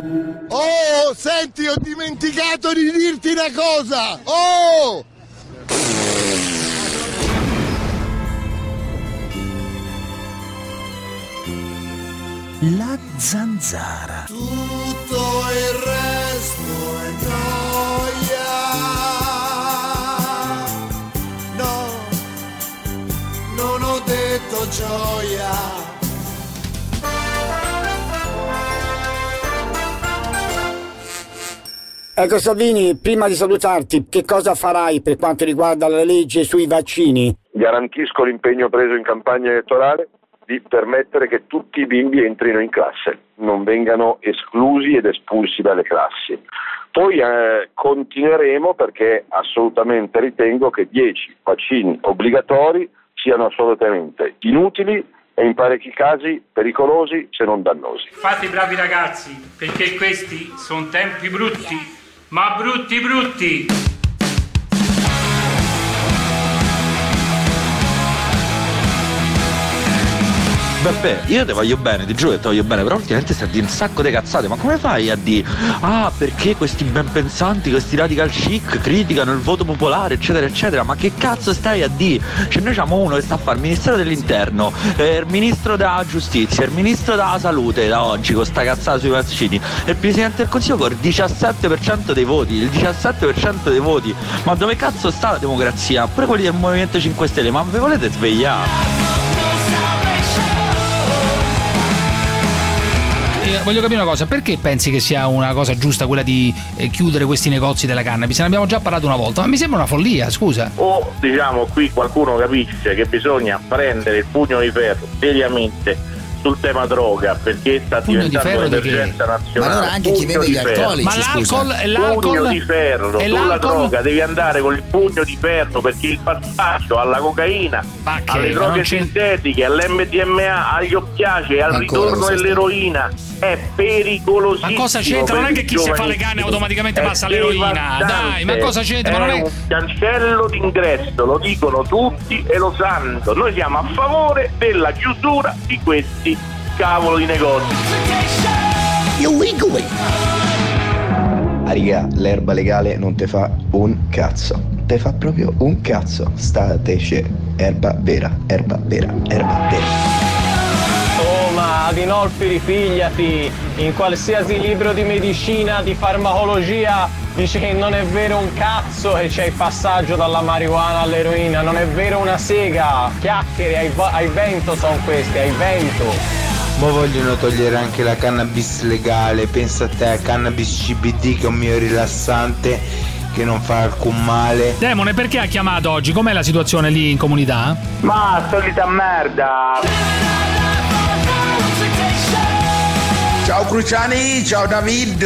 Oh, senti, ho dimenticato di dirti una cosa! Oh! La zanzara. Tutto il resto è noia. No, non ho detto gioia. Ecco Salvini, prima di salutarti, che cosa farai per quanto riguarda la legge sui vaccini? Garantisco l'impegno preso in campagna elettorale di permettere che tutti i bimbi entrino in classe, non vengano esclusi ed espulsi dalle classi. Poi continueremo perché assolutamente ritengo che 10 vaccini obbligatori siano assolutamente inutili e in parecchi casi pericolosi se non dannosi. Fate i bravi ragazzi, perché questi sono tempi brutti, ma brutti brutti! Vabbè, io te voglio bene, ti giuro che te voglio bene, però ultimamente stai a dire un sacco di cazzate, ma come fai a dire perché questi ben pensanti, questi radical chic criticano il voto popolare, eccetera eccetera, ma che cazzo stai a dire? Cioè noi abbiamo uno che sta a fare il ministero dell'interno, il ministro della giustizia, il ministro della salute da oggi con sta cazzata sui vaccini, e il presidente del consiglio con il 17% dei voti, il 17% dei voti, ma dove cazzo sta la democrazia? Pure quelli del Movimento 5 Stelle, ma vi volete svegliare? Voglio capire una cosa, perché pensi che sia una cosa giusta quella di chiudere questi negozi della cannabis? Ne abbiamo già parlato una volta, ma mi sembra una follia, scusa. O diciamo qui qualcuno capisce che bisogna prendere il pugno di ferro seriamente sul tema droga, perché sta diventando un'emergenza nazionale. Ma allora anche chi vende gli alcolici, ma l'alcol, pugno di ferro e sulla droga, devi andare con il pugno di ferro, perché il passaggio alla cocaina, alle droghe sintetiche, all'MDMA, agli oppiacei, al ritorno dell'eroina è pericolosissimo. Ma cosa c'entra? Non è che chi si fa le canne automaticamente passa all'eroina, dai, ma cosa c'entra? Ma non è un cancello d'ingresso, lo dicono tutti e lo sanno. Noi siamo a favore della chiusura di questi cavolo di negozi. Raga, l'erba legale non te fa un cazzo, te fa proprio un cazzo. Statece, erba vera, erba vera, erba vera. Ma Adinolfi, ripigliati, in qualsiasi libro di medicina, di farmacologia dice che non è vero un cazzo e c'è il passaggio dalla marijuana all'eroina, non è vero una sega, chiacchiere ai vento sono queste, ai vento. Ma vogliono togliere anche la cannabis legale, pensa a te, cannabis CBD che è un mio rilassante che non fa alcun male. Demone, perché ha chiamato oggi? Com'è la situazione lì in comunità? Ma solita merda. Ciao Cruciani, ciao David.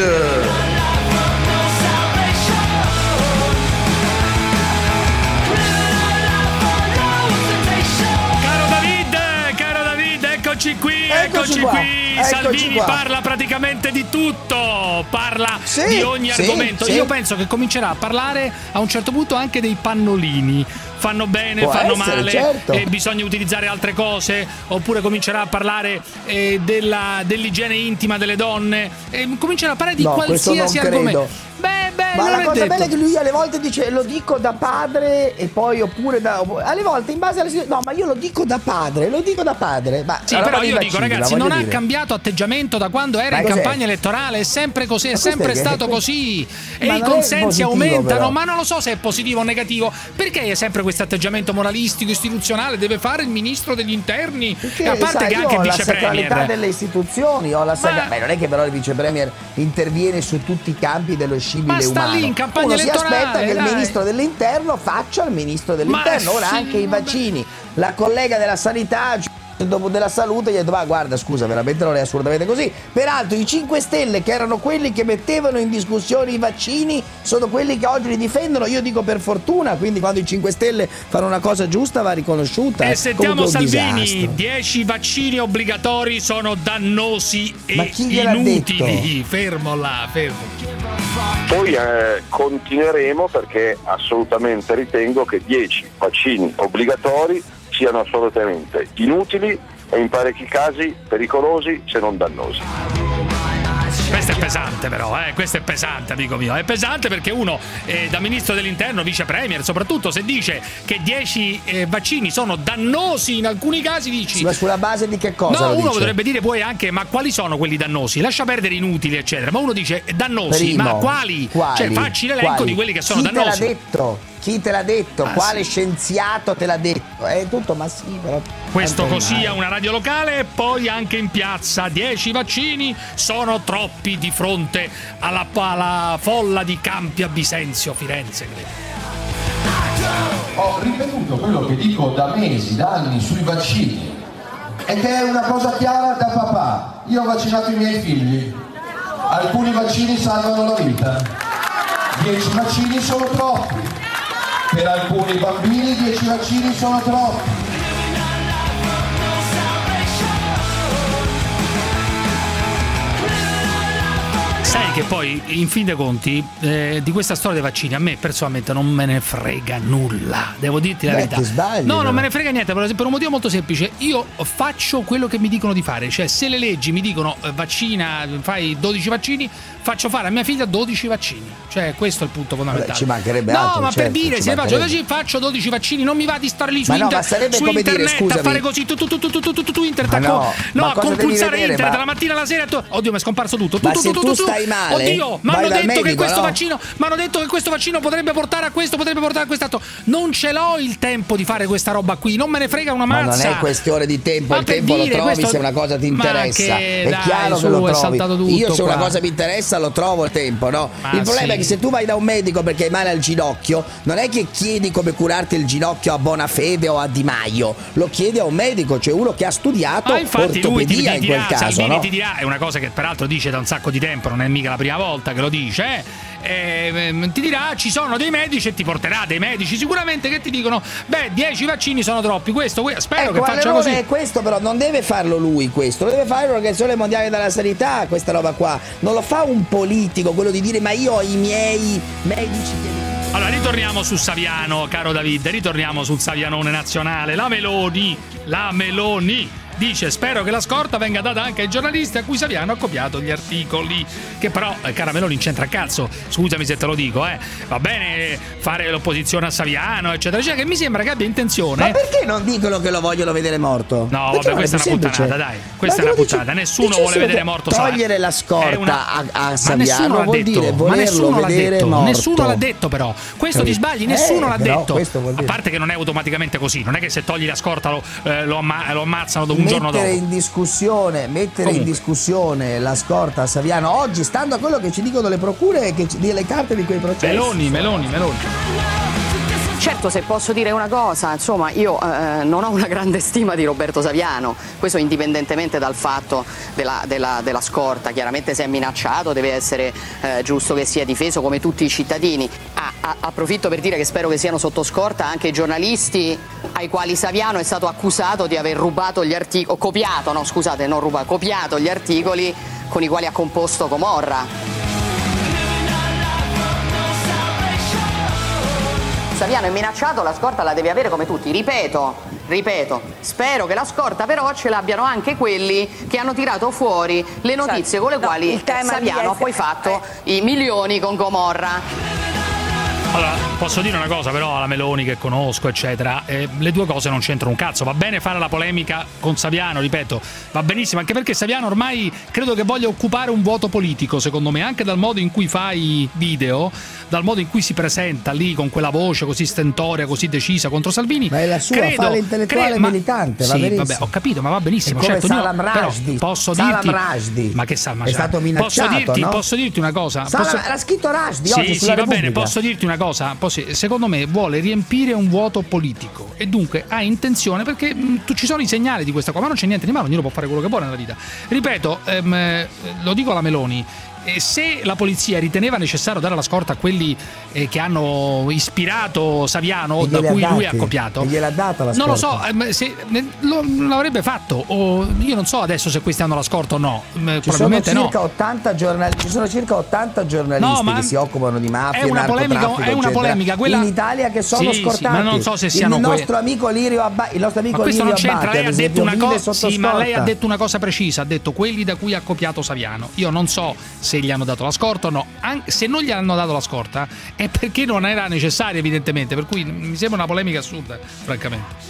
Caro David, eccoci qui. Salvini parla praticamente di tutto, parla di ogni argomento. Io penso che comincerà a parlare a un certo punto anche dei pannolini. Fanno bene, fanno male, certo. Bisogna utilizzare altre cose, oppure comincerà a parlare dell'igiene intima delle donne, comincerà a parlare di qualsiasi argomento. Ma la cosa bella è che lui alle volte dice lo dico da padre e poi oppure alle volte in base alla situazione, no, ma io lo dico da padre. Ma sì, però io dico, ragazzi, non ha cambiato atteggiamento da quando era in campagna elettorale, è sempre così, è sempre stato così, e i consensi aumentano, però. Ma non lo so se è positivo o negativo, perché è sempre questo atteggiamento moralistico istituzionale deve fare il ministro degli interni, perché, a parte che anche il vice premier, la sacralità delle istituzioni, non è che però il vice premier interviene su tutti i campi dello scibile umano. Lì in campagna Uno elettorale, si aspetta che il ministro dell'interno faccia il ministro dell'interno. Ora anche i vaccini, la collega della sanità dopo della salute gli ha detto guarda scusa, veramente non è assolutamente così. Peraltro i 5 Stelle, che erano quelli che mettevano in discussione i vaccini, sono quelli che oggi li difendono. Io dico per fortuna, quindi quando i 5 Stelle fanno una cosa giusta va riconosciuta. E sentiamo Salvini, 10 vaccini obbligatori sono dannosi e inutili. Fermo. Poi continueremo perché assolutamente ritengo che 10 vaccini obbligatori siano assolutamente inutili e in parecchi casi pericolosi se non dannosi. Questo è pesante però, questo è pesante, amico mio. È pesante perché uno, da ministro dell'interno, vice premier, soprattutto se dice che 10 vaccini sono dannosi in alcuni casi, dici... Ma sulla base di che cosa? No, lo uno dice? potrebbe dire poi anche, ma quali sono quelli dannosi? Lascia perdere inutili, eccetera. Ma uno dice dannosi, Primo, ma quali? Cioè facci l'elenco di quelli che sono dannosi. Chi te l'ha detto? Chi te l'ha detto? Quale scienziato te l'ha detto? È tutto, ma sì, però. Questo così a una radio locale, e poi anche in piazza 10 vaccini sono troppi di fronte alla folla di Campi a Bisenzio, Firenze, credo. Ho ripetuto quello che dico da mesi, da anni sui vaccini, ed è una cosa chiara da papà. Io ho vaccinato i miei figli, alcuni vaccini salvano la vita, 10 vaccini sono troppi. Per alcuni bambini 10 vaccini sono troppi. Sai che poi, in fin dei conti, di questa storia dei vaccini a me personalmente non me ne frega nulla, devo dirti la verità. No, non me ne frega niente, per un motivo molto semplice. Io faccio quello che mi dicono di fare, cioè se le leggi mi dicono vaccina, fai 12 vaccini, faccio fare a mia figlia 12 vaccini. Cioè questo è il punto fondamentale. Ci mancherebbe altro. No, ma certo, per dire, se faccio 12 vaccini, non mi va di stare lì su, ma sarebbe su come internet dire, scusami, a fare così tu internet, no, a compulsare vedere, internet dalla mattina alla sera. Oddio, mi è scomparso tutto. Ma se tu stai male, oddio, mi hanno detto che questo no? vaccino, mi hanno detto che questo vaccino potrebbe portare a questo, potrebbe portare a quest'altro. Non ce l'ho il tempo di fare questa roba qui, non me ne frega una mazza. Ma non è questione di tempo, il tempo lo trovi se una cosa ti interessa. È chiaro che lo trovi. Io se una cosa mi interessa lo trovo il tempo, no? Il problema è che se tu vai da un medico perché hai male al ginocchio, non è che chiedi come curarti il ginocchio a Bonafede o a Di Maio, lo chiedi a un medico, cioè uno che ha studiato ortopedia in quel caso. Salvini no? ti dirà, è una cosa che peraltro dice da un sacco di tempo, non è mica la prima volta che lo dice, ti dirà ci sono dei medici e ti porterà dei medici sicuramente che ti dicono 10 vaccini sono troppi, spero che faccia così. È questo, però non deve farlo lui, questo lo deve fare l'Organizzazione Mondiale della Sanità, questa roba qua, non lo fa un politico, quello di dire ma io ho i miei medici che... Allora ritorniamo su Saviano, caro David, ritorniamo sul Savianone nazionale. La Meloni dice spero che la scorta venga data anche ai giornalisti a cui Saviano ha copiato gli articoli, che però cara Meloni non c'entra cazzo, scusami se te lo dico, va bene fare l'opposizione a Saviano eccetera, cioè che mi sembra che abbia intenzione. Ma perché non dicono che lo vogliono vedere morto? No, perché vabbè, questa è una puttanata, dai, questa è una puttana, nessuno vuole vedere morto togliere la scorta a Saviano vuol dire volerlo vedere morto. Nessuno l'ha detto, però questo ti sbagli, nessuno l'ha detto, a parte che non è automaticamente così, non è che se togli la scorta lo ammazzano dopo un giorno dopo. Mettere in discussione la scorta a Saviano oggi, stando a quello che ci dicono le procure e le carte di quei processi. Meloni. Certo, se posso dire una cosa, insomma, io non ho una grande stima di Roberto Saviano, questo indipendentemente dal fatto della scorta. Chiaramente se è minacciato deve essere giusto che sia difeso come tutti i cittadini. Approfitto per dire che spero che siano sotto scorta anche i giornalisti ai quali Saviano è stato accusato di aver rubato gli articoli, copiato gli articoli con i quali ha composto Gomorra. Saviano è minacciato, la scorta la deve avere come tutti, ripeto, spero che la scorta però ce l'abbiano anche quelli che hanno tirato fuori le notizie con le quali Saviano ha poi fatto i milioni con Gomorra. Allora, posso dire una cosa però alla Meloni che conosco, eccetera, le due cose non c'entrano un cazzo. Va bene fare la polemica con Saviano, ripeto, va benissimo, anche perché Saviano ormai credo che voglia occupare un vuoto politico, secondo me, anche dal modo in cui fa i video, dal modo in cui si presenta lì con quella voce così stentorea, così decisa contro Salvini. Ma è la sua fare intellettuale militante, va benissimo. Vabbè, ho capito, ma va benissimo. È come certo, Salam Rushdie. Posso Salam dirti, Rushdie. ma che Salman è stato minacciato, posso dirti una cosa? L'ha scritto Rushdie oggi sulla va Repubblica. bene, posso dirti una cosa? Secondo me vuole riempire un vuoto politico e dunque ha intenzione, perché ci sono i segnali di questa cosa, ma non c'è niente di male, ognuno può fare quello che vuole nella vita. Ripeto, lo dico alla Meloni, se la polizia riteneva necessario dare la scorta a quelli che hanno ispirato Saviano, da cui lui è accoppiato, e gliel'ha data la scorta? Non lo so, se l'avrebbe fatto, o io non so adesso se questi hanno la scorta o no. Probabilmente ci sono circa 80 giornalisti che si occupano di mafia e narcotraffico, è una polemica quella in Italia che sono scortati. Sì, ma non so se siano il nostro amico Lirio Abbate, lei ha detto una cosa, ma lei ha detto una cosa precisa, ha detto quelli da cui ha copiato Saviano. Io non so se gli hanno dato la scorta o no. Se non gli hanno dato la scorta è perché non era necessario, evidentemente, per cui mi sembra una polemica assurda, francamente.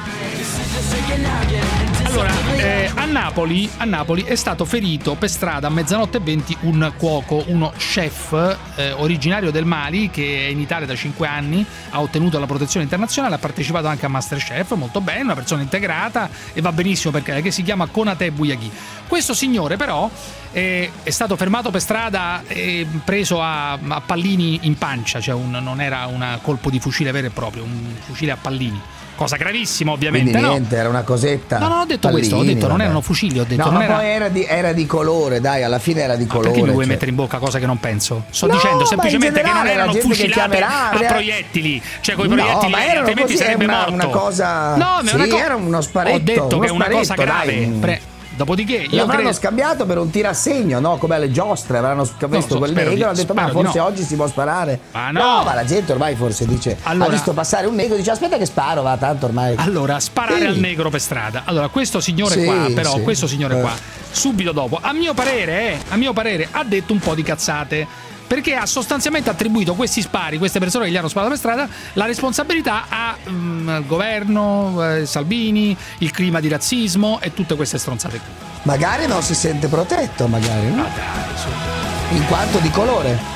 Allora, a Napoli è stato ferito per strada a 00:20 un cuoco, uno chef originario del Mali, che è in Italia da 5 anni, ha ottenuto la protezione internazionale, ha partecipato anche a Masterchef, molto bene, una persona integrata e va benissimo perché che si chiama Konate Bouyagui. Questo signore però è stato fermato per strada e preso a pallini in pancia, cioè non era un colpo di fucile vero e proprio, un fucile a pallini. Cosa gravissima, ovviamente. Quindi niente, era una cosetta. No, ho detto pallini, questo, ho detto non erano fucili, ho detto. No, non ma poi era di colore, dai, alla fine era di colore. Perché mi vuoi mettere in bocca cose che non penso? Sto dicendo semplicemente che non erano fucilate a proiettili, cioè coi proiettili, altrimenti sarebbe morto. Una cosa. Era uno sparetto. Ho detto che è una cosa grave. Dopodiché io l'avranno scambiato per un tirassegno, no? Come alle giostre, avranno visto quel negro, ha detto ma forse oggi si può sparare. Ma no, ma la gente ormai forse dice, ha visto passare un negro, dice aspetta che sparo, va tanto ormai. Allora, sparare al negro per strada. Allora, questo signore questo signore qua, subito dopo, a mio parere, ha detto un po' di cazzate. Perché ha sostanzialmente attribuito questi spari, queste persone che gli hanno sparato per strada, la responsabilità al governo, Salvini, il clima di razzismo e tutte queste stronzate qui. Magari non si sente protetto, magari, no? In quanto di colore.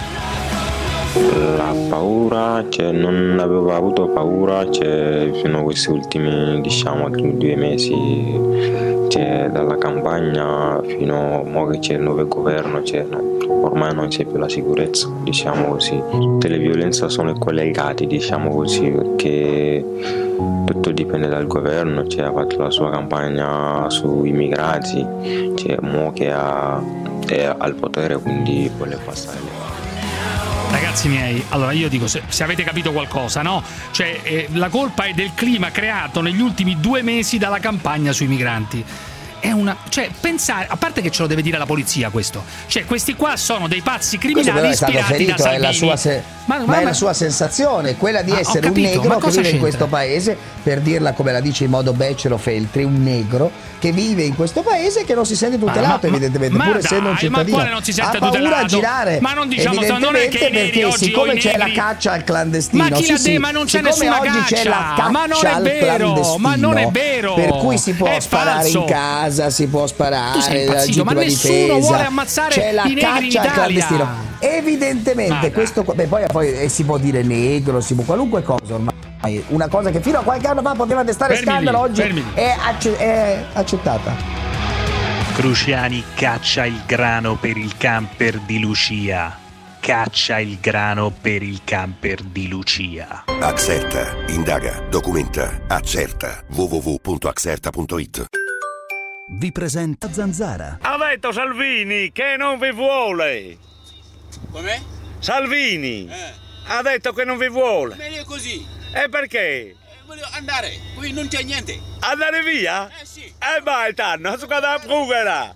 La paura, non avevo avuto paura fino a questi ultimi 2 mesi, dalla campagna fino a mo che c'è il nuovo governo, ormai non c'è più la sicurezza, diciamo così. Tutte le violenze sono collegate, diciamo così, perché tutto dipende dal governo, ha fatto la sua campagna sui immigrati, mo che è al potere, quindi vuole passare le cose. Ragazzi miei, allora io dico, se avete capito qualcosa, no? La colpa è del clima creato negli ultimi 2 mesi dalla campagna sui migranti. È una, pensare, a parte che ce lo deve dire la polizia questo, questi qua sono dei pazzi criminali ispirati da Salvini. Ma è la sua sensazione, quella di essere un negro che vive in questo paese, per dirla come la dice in modo becero Feltri, un negro che vive in questo paese e che non si sente tutelato, evidentemente, pur essendo un cittadino. Ma non si sente ha paura tutelato? A girare, ma non diciamo, non è che i neri perché oggi, siccome c'è la caccia al clandestino, ma non c'è nessuna caccia, ma non è vero, ma non è vero, per cui si può sparare in casa, si può sparare, tu sei impazzito, ma nessuno vuole ammazzare i negri in Italia. Evidentemente questo poi si può dire negro, si può qualunque cosa ormai. Una cosa che fino a qualche anno fa poteva destare scandalo, oggi è accettata. Cruciani caccia il grano per il camper di Lucia. Caccia il grano per il camper di Lucia. Axerta, indaga, documenta, accerta. www.axerta.it. Vi presenta Zanzara. Ha detto Salvini che non vi vuole. Com'è? Salvini ha detto che non vi vuole. Meglio così. E perché? Voglio andare, qui non c'è niente. Andare via? Sì. Vai, tanno, su cada prugera.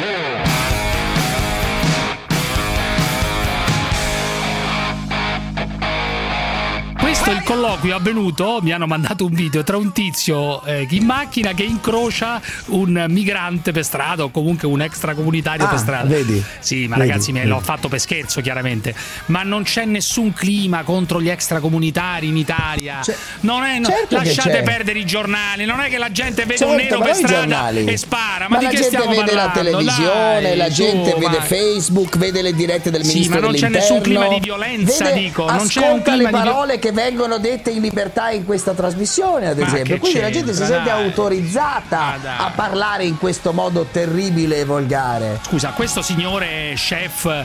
Questo è il colloquio avvenuto, mi hanno mandato un video tra un tizio in macchina che incrocia un migrante per strada o comunque un extracomunitario per strada. Vedi? Sì, ma ragazzi miei, l'ho fatto per scherzo chiaramente, ma non c'è nessun clima contro gli extracomunitari in Italia. Lasciate perdere i giornali, non è che la gente vede un nero per strada e spara, ma di che stiamo parlando? La gente vede la televisione, la gente vede Facebook, vede le dirette del ministro dell'interno. Ma non c'è nessun clima di violenza, dico, non c'è un clima le parole che vengono vengono dette in libertà in questa trasmissione, ad esempio. Quindi la gente si sente autorizzata a parlare in questo modo terribile e volgare. Scusa, questo signore chef,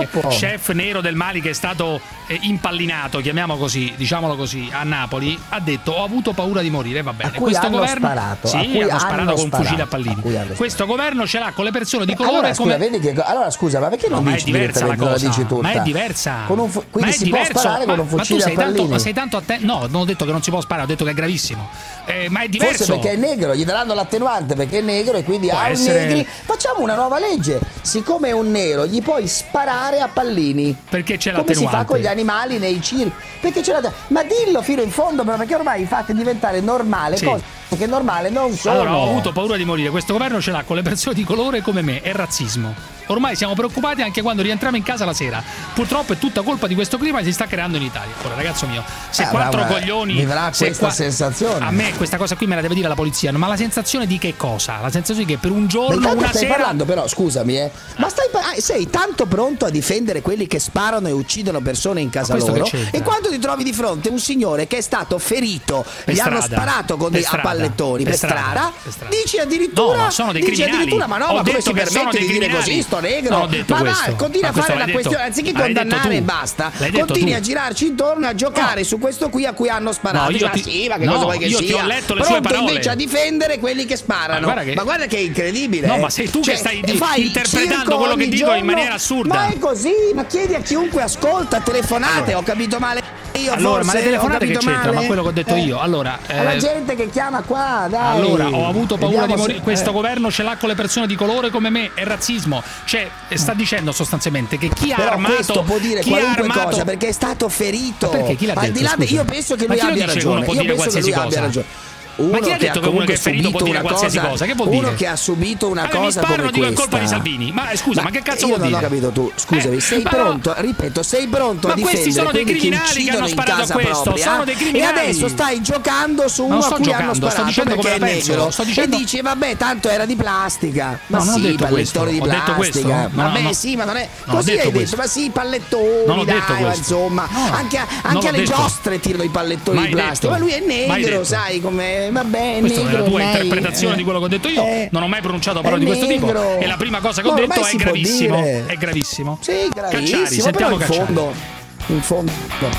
chef nero del Mali che è stato impallinato, chiamiamolo così, diciamolo così, a Napoli, ha detto: ho avuto paura di morire. Va bene. Questo governo sparato, hanno sparato con un fucile a pallini. Questo governo ce l'ha con le persone di colore. Allora scusa, ma perché non dici direttamente la dici tutta? Ma è diversa. Quindi si può sparare con un fucile a pallini? Ma sei tanto attento. No, non ho detto che non si può sparare, ho detto che è gravissimo. Ma è diverso. Forse perché è negro, gli daranno l'attenuante perché è negro e quindi negri. Facciamo una nuova legge. Siccome è un nero, gli puoi sparare a pallini. Perché c'è l'attenuante? Come si fa con gli animali nei circhi. Perché c'è ma dillo fino in fondo, perché ormai fate diventare normale cose che normale non sono. Allora, ho avuto paura di morire. Questo governo ce l'ha con le persone di colore come me. È razzismo. Ormai siamo preoccupati anche quando rientriamo in casa la sera. Purtroppo è tutta colpa di questo clima che si sta creando in Italia. Ora, ragazzo mio, se quattro coglioni vivrà questa sensazione. A me questa cosa qui me la deve dire la polizia. Ma la sensazione di che cosa? La sensazione che per un giorno, una stai sera. parlando, però, scusami, ma sei tanto pronto a difendere quelli che sparano e uccidono persone in casa loro? E quando ti trovi di fronte un signore che è stato ferito, gli hanno sparato con a pallettoni per strada, dici addirittura. No, ma sono dei criminali. Ma come ti permetti di dire così? Negro, non ho detto ma questo. vai, continua a fare la questione, anziché condannare e basta, continui a girarci intorno a giocare su questo qui a cui hanno sparato. Sì, ma che cosa vuoi che sia? Io ti ho letto le sue parole. Invece a difendere quelli che sparano. Ma guarda che è incredibile. No, ma sei tu che stai interpretando quello che dico in maniera assurda. Ma è così, ma chiedi a chiunque ascolta, telefonate, ho capito male. Allora, ma le telefonate che c'entra? Ma quello che ho detto io. Allora, la gente che chiama qua, dai. Allora, ho avuto paura di morire. Questo governo ce l'ha con le persone di colore come me, è razzismo. Cioè, sta dicendo sostanzialmente che chi ha armato. Questo può dire qualunque cosa perché è stato ferito. Ma perché chi l'ha detto? Io penso che lui abbia ragione. Io penso che lui abbia ragione. Ma chi ha detto che uno che è ferito può dire qualsiasi cosa? Che vuol dire? Uno che ha subito una cosa come questa. Mi colpa di Salvini. Ma scusa, ma che cazzo vuol dire? Non ho capito tu. Scusami, sei pronto? Ripeto, sei pronto a difendere questi sono dei criminali che hanno sparato a questo. Sono dei criminali. E adesso stai giocando su uno a cui hanno sparato perché è negro. E dici, vabbè, tanto era di plastica. Ma sì, pallettoni di plastica. Vabbè, sì, ma non è. Così hai detto, ma sì, pallettoni, dai, insomma. Anche alle giostre tirano i pallettoni di plastica. Ma lui è negro, sai come. Va bene, questa è la tua interpretazione di quello che ho detto io. Non ho mai pronunciato parole di questo tipo. E la prima cosa che ho detto è gravissimo. È gravissimo. Sì, gravissimo. Cacciari, sentiamo Cacciari. In fondo.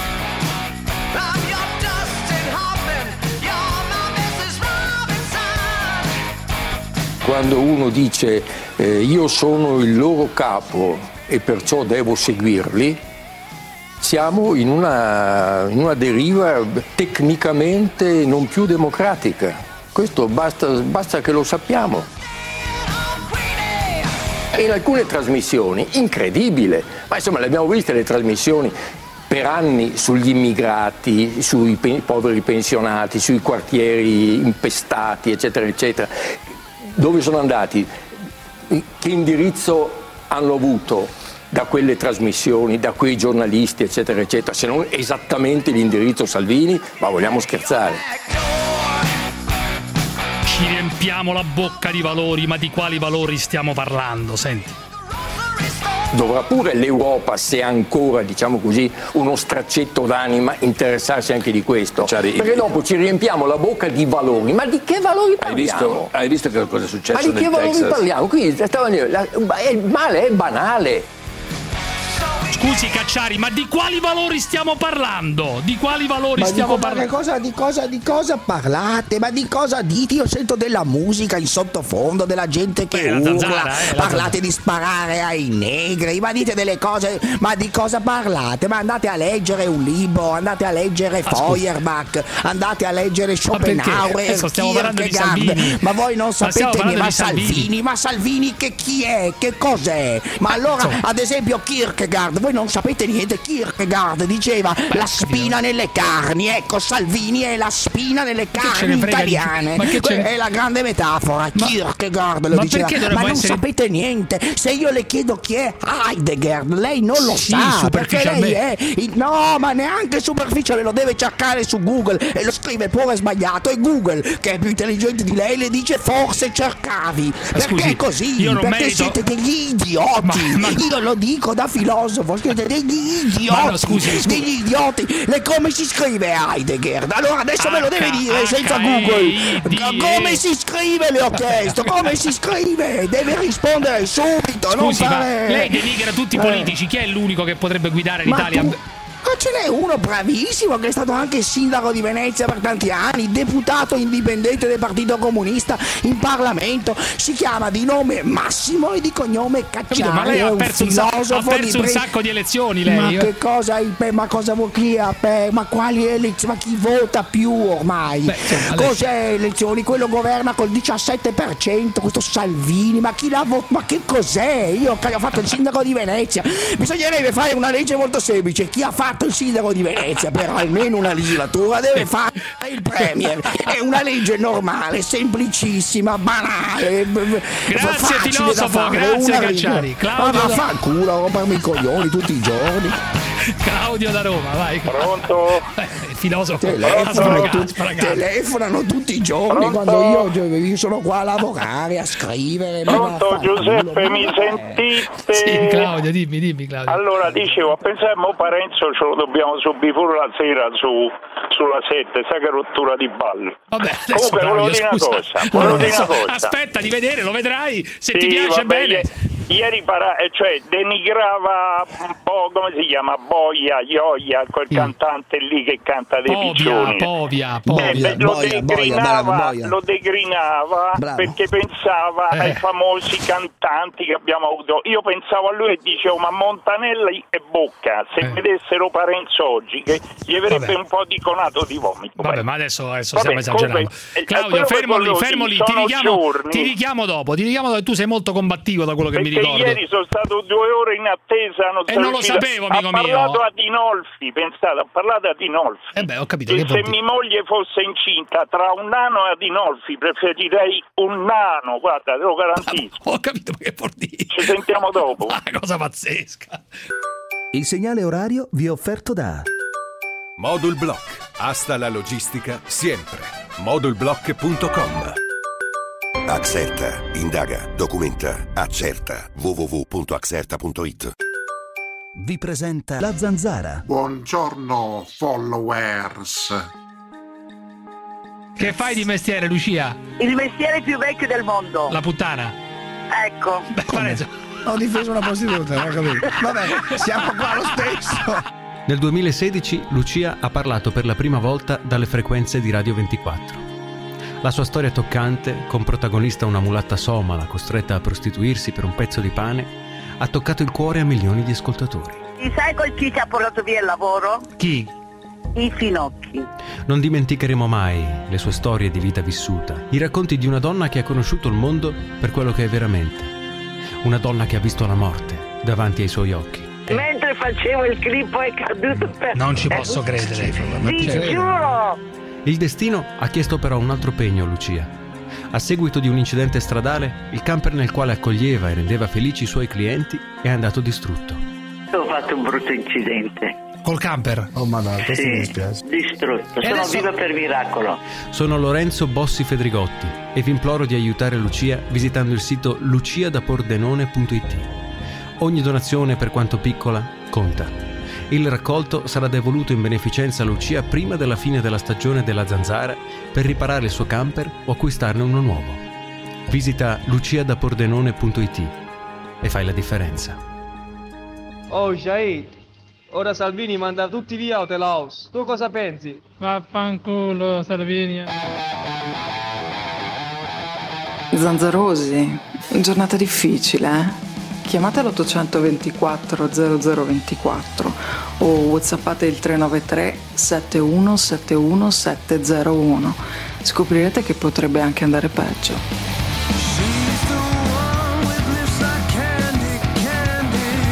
Quando uno dice io sono il loro capo e perciò devo seguirli, siamo in una deriva tecnicamente non più democratica. Questo basta che lo sappiamo. E in alcune trasmissioni, incredibile, ma insomma le abbiamo viste le trasmissioni per anni sugli immigrati, sui poveri pensionati, sui quartieri impestati, eccetera, eccetera. Dove sono andati? Che indirizzo hanno avuto da quelle trasmissioni, da quei giornalisti, eccetera, eccetera, se non esattamente l'indirizzo Salvini, ma vogliamo scherzare? Ci riempiamo la bocca di valori, ma di quali valori stiamo parlando? Senti. Dovrà pure l'Europa, se ha ancora, diciamo così, uno straccetto d'anima, interessarsi anche di questo. Perché dopo ci riempiamo la bocca di valori. Ma di che valori parliamo? Hai visto che cosa è successo nel Texas? Ma di che valori parliamo? Qui il male è banale. Scusi Cacciari, ma di quali valori stiamo parlando? Di quali valori stiamo parlando? Di cosa parlate? Ma di cosa dite? Io sento della musica in sottofondo, della gente che urla. Parlate di sparare ai negri, ma dite delle cose. Ma di cosa parlate? Ma andate a leggere un libro, andate a leggere Feuerbach, andate a leggere Schopenhauer, Kierkegaard. Ma voi non sapete niente. Ma Salvini che chi è? Che cos'è? Ma allora, ad esempio, Kierkegaard, voi non sapete niente. Kierkegaard diceva la spina nelle carni. Ecco, Salvini è la spina nelle carni italiane. È la grande metafora. Kierkegaard lo diceva. Ma non sapete niente. Se io le chiedo chi è Heidegger, lei non lo sa, perché lei è no, ma neanche superficiale, lo deve cercare su Google e lo scrive pure sbagliato, e Google, che è più intelligente di lei, le dice forse cercavi, perché è così, io non perché merito... siete degli idioti, io lo dico da filosofo, siete degli idioti, degli idioti. E come si scrive Heidegger? Allora adesso me lo deve dire senza Google. Come si scrive, le ho chiesto, come si scrive? Deve rispondere subito. Scusi, non ma fare... lei denigra tutti i politici, chi è l'unico che potrebbe guidare l'Italia? Ma ce n'è uno bravissimo che è stato anche sindaco di Venezia per tanti anni, deputato indipendente del Partito Comunista in Parlamento, si chiama di nome Massimo e di cognome Cacciari. Ma lei ha perso un sacco di elezioni, lei. Ma che cosa ma cosa vuol ma quali elezioni? Ma chi vota più ormai? Cos'è elezioni? Quello governa col 17%, questo Salvini, ma chi l'ha votato? Ma che cos'è? Io che ho fatto il sindaco di Venezia, bisognerebbe fare una legge molto semplice: chi ha fatto il sindaco di Venezia per almeno una legislatura deve fare il premier. È una legge normale, semplicissima, banale, grazie filosofo, grazie Cacciari. Claudio ma fa il culo, rompermi i coglioni tutti i giorni. Claudio da Roma, vai. Pronto? Filosofo. Telefonano tutti i giorni. Pronto? Quando io sono qua a lavorare, a scrivere. Pronto Giuseppe, mi sentite? Sì, Claudio, dimmi Claudio. Allora dicevo, pensavo Parenzo ce lo dobbiamo subire pure la sera sulla 7, sai che rottura di balle. Vabbè, comunque volevo dire una cosa. Aspetta di vedere, lo vedrai, se ti piace bene. Ieri denigrava un po', come si chiama, Ioia, quel cantante lì che canta dei piccioni. Povia. Lo degrinava perché pensava ai famosi cantanti che abbiamo avuto. Io pensavo a lui e dicevo, ma Montanella e Bocca, se vedessero Parenzo oggi, che gli avrebbe un po' di conato di vomito. Vabbè, ma adesso stiamo esagerando. Claudio, fermo lì, ti richiamo dopo, tu sei molto combattivo da quello che mi ricordo. Ieri sono stato 2 ore in attesa, non lo sapevo, amico mio. Ha parlato a Dinolfi, pensate, ha parlato a Dinolfi. Ho capito. E se mia moglie fosse incinta tra un nano e Adinolfi, preferirei un nano, guarda, te lo garantisco. Ho capito che vuol dire. Ci sentiamo dopo. Una cosa pazzesca. Il segnale orario vi è offerto da Modul Block. Hasta la logistica sempre. Modulblock.com. Axerta, indaga, documenta, accerta. www.axerta.it. Vi presenta La Zanzara. Buongiorno followers. Che fai di mestiere, Lucia? Il mestiere più vecchio del mondo. La puttana. Ecco. Ho difeso una prostituta, non capito. Vabbè, siamo qua lo stesso. Nel 2016 Lucia ha parlato per la prima volta dalle frequenze di Radio 24. La sua storia toccante, con protagonista una mulatta somala costretta a prostituirsi per un pezzo di pane, ha toccato il cuore a milioni di ascoltatori. Sai con chi ci ha portato via il lavoro? Chi? I finocchi. Non dimenticheremo mai le sue storie di vita vissuta, i racconti di una donna che ha conosciuto il mondo per quello che è veramente. Una donna che ha visto la morte davanti ai suoi occhi. Mentre facevo il clip è caduto per... Non ci posso credere. Sì, giuro! Il destino ha chiesto però un altro pegno a Lucia. A seguito di un incidente stradale, il camper nel quale accoglieva e rendeva felici i suoi clienti è andato distrutto. Ho fatto un brutto incidente. Col camper? Oh madonna, questo mi dispiace. Distrutto, sono viva per miracolo. Sono Lorenzo Bossi Fedrigotti e vi imploro di aiutare Lucia visitando il sito luciadapordenone.it. Ogni donazione, per quanto piccola, conta. Il raccolto sarà devoluto in beneficenza a Lucia prima della fine della stagione della zanzara per riparare il suo camper o acquistarne uno nuovo. Visita luciadapordenone.it e fai la differenza. Oh Shahid, ora Salvini manda tutti via House. Tu cosa pensi? Vaffanculo Salvini. Zanzarosi, giornata difficile, eh? Chiamate l'824 0024 o whatsappate il 393 7171 701. Scoprirete che potrebbe anche andare peggio.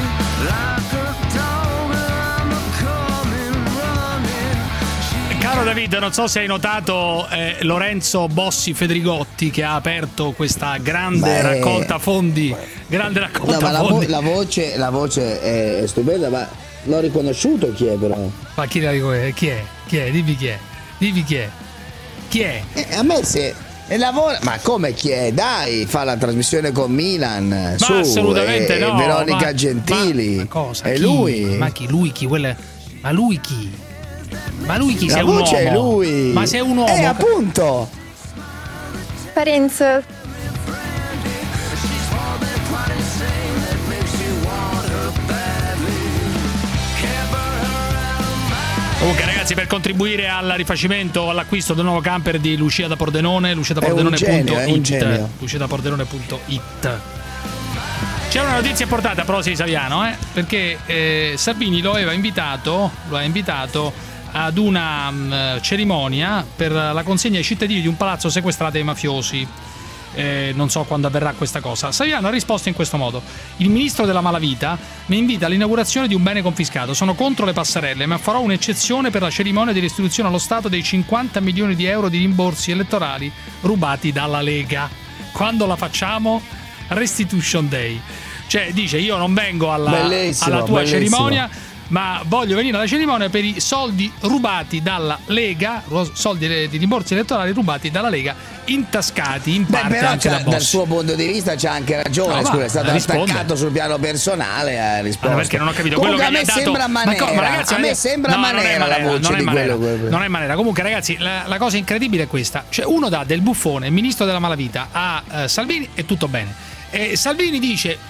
Caro David, non so se hai notato Lorenzo Bossi Fedrigotti che ha aperto questa grande raccolta fondi. Grande raccolta fondi. La voce è stupenda, ma l'ho riconosciuto chi è però. Ma chi è? Chi è? Dimmi chi è. Chi è? A me se lavora, ma come chi è? Dai, fa la trasmissione con Milan. Ma su, assolutamente no. Veronica Gentili. Ma cosa? È chi? lui. Ma chi? Lui chi? Ma lui chi? Ma lui chi? La sei un uomo? voce è lui. Ma sei un uomo? Appunto. Parenzo. Comunque ragazzi, per contribuire al rifacimento, all'acquisto del nuovo camper di Lucia da Pordenone, luciadapordenone.it. luciadapordenone.it. C'è una notizia importante a proposito di Saviano, perché Salvini lo ha invitato ad una cerimonia per la consegna ai cittadini di un palazzo sequestrato ai mafiosi. Non so quando avverrà questa cosa. Saviano ha risposto in questo modo: il ministro della malavita mi invita all'inaugurazione di un bene confiscato. Sono contro le passerelle, ma farò un'eccezione per la cerimonia di restituzione allo Stato dei 50 milioni di euro di rimborsi elettorali rubati dalla Lega. Quando la facciamo? Restitution Day. Cioè dice: io non vengo alla tua cerimonia, ma voglio venire alla cerimonia per i soldi rubati dalla Lega, soldi di rimborsi elettorali rubati dalla Lega, intascati in parte però anche da Bossi. Dal suo punto di vista c'ha anche ragione, scusa, è stato attaccato sul piano personale, ha risposto. Perché non ho capito. Comunque quello a me sembra Manera, la voce di quello. Non è Manera. Comunque ragazzi, la cosa incredibile è questa: cioè uno dà del buffone, il ministro della malavita, a Salvini e tutto bene. Salvini dice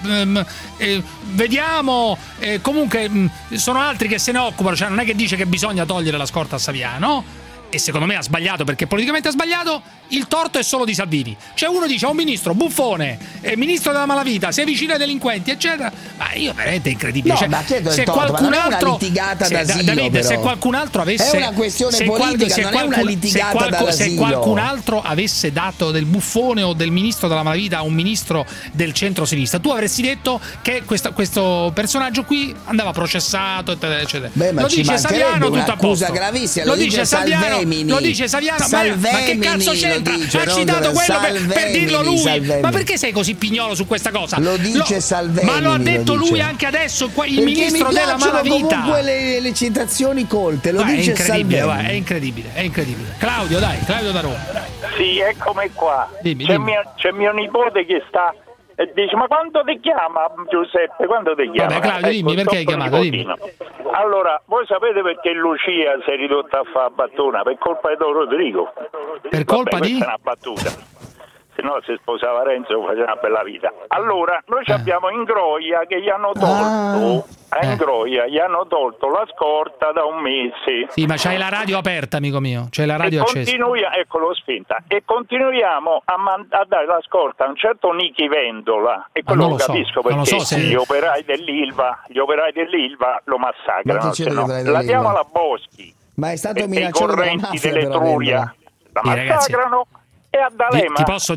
vediamo, comunque sono altri che se ne occupano, cioè non è che dice che bisogna togliere la scorta a Saviano, e secondo me ha sbagliato perché politicamente ha sbagliato. Il torto è solo di Salvini. Cioè uno dice a un ministro buffone, ministro della malavita, sei vicino ai delinquenti eccetera, ma io veramente è incredibile. No, cioè, ma chiedo se il torto, qualcun ma non altro, è una litigata d'asilo, David, però. se qualcun altro avesse, è una questione politica, non è una litigata d'asilo. Se qualcun altro avesse dato del buffone o del ministro della malavita a un ministro del centro-sinistra, tu avresti detto che questo personaggio qui andava processato eccetera. Ma lo dice Saviano, tutto a posto. Gravissima, lo dice Saviano, lo dice Saviano, ma che cazzo c'entra? Ha citato quello per dirlo lui. Salvemini. Ma perché sei così pignolo su questa cosa? Lo dice Salvemini. Ma lo ha detto lui anche adesso, il ministro della malavita. Comunque le citazioni colte, lo dice Salvemini. È incredibile. Claudio da Roma. Sì, eccomi qua. Dimmi. C'è mio nipote che sta e dice: ma quando ti chiama Giuseppe? Quando ti chiama? Vabbè, Claudio, dimmi perché hai chiamato, dimmi. Allora, voi sapete perché Lucia si è ridotta a fare battuna? Per colpa di Don Rodrigo. Per colpa di? Questa è una battuta. Se no, se sposava Renzo faceva una bella vita. Allora, noi abbiamo Ingroia che gli hanno tolto. A Ingroia gli hanno tolto la scorta da un mese. Sì, ma c'hai la radio aperta, amico mio. C'hai la radio accesa. Ecco, l'ho spenta. E continuiamo a dare la scorta a un certo Nichi Vendola. E quello lo capisco perché gli operai dell'Ilva lo massacrano. Se no, la diamo alla Boschi. Ma è stato minacciato dalla mafia, dell'Etruria. La massacrano. E a D'Alema,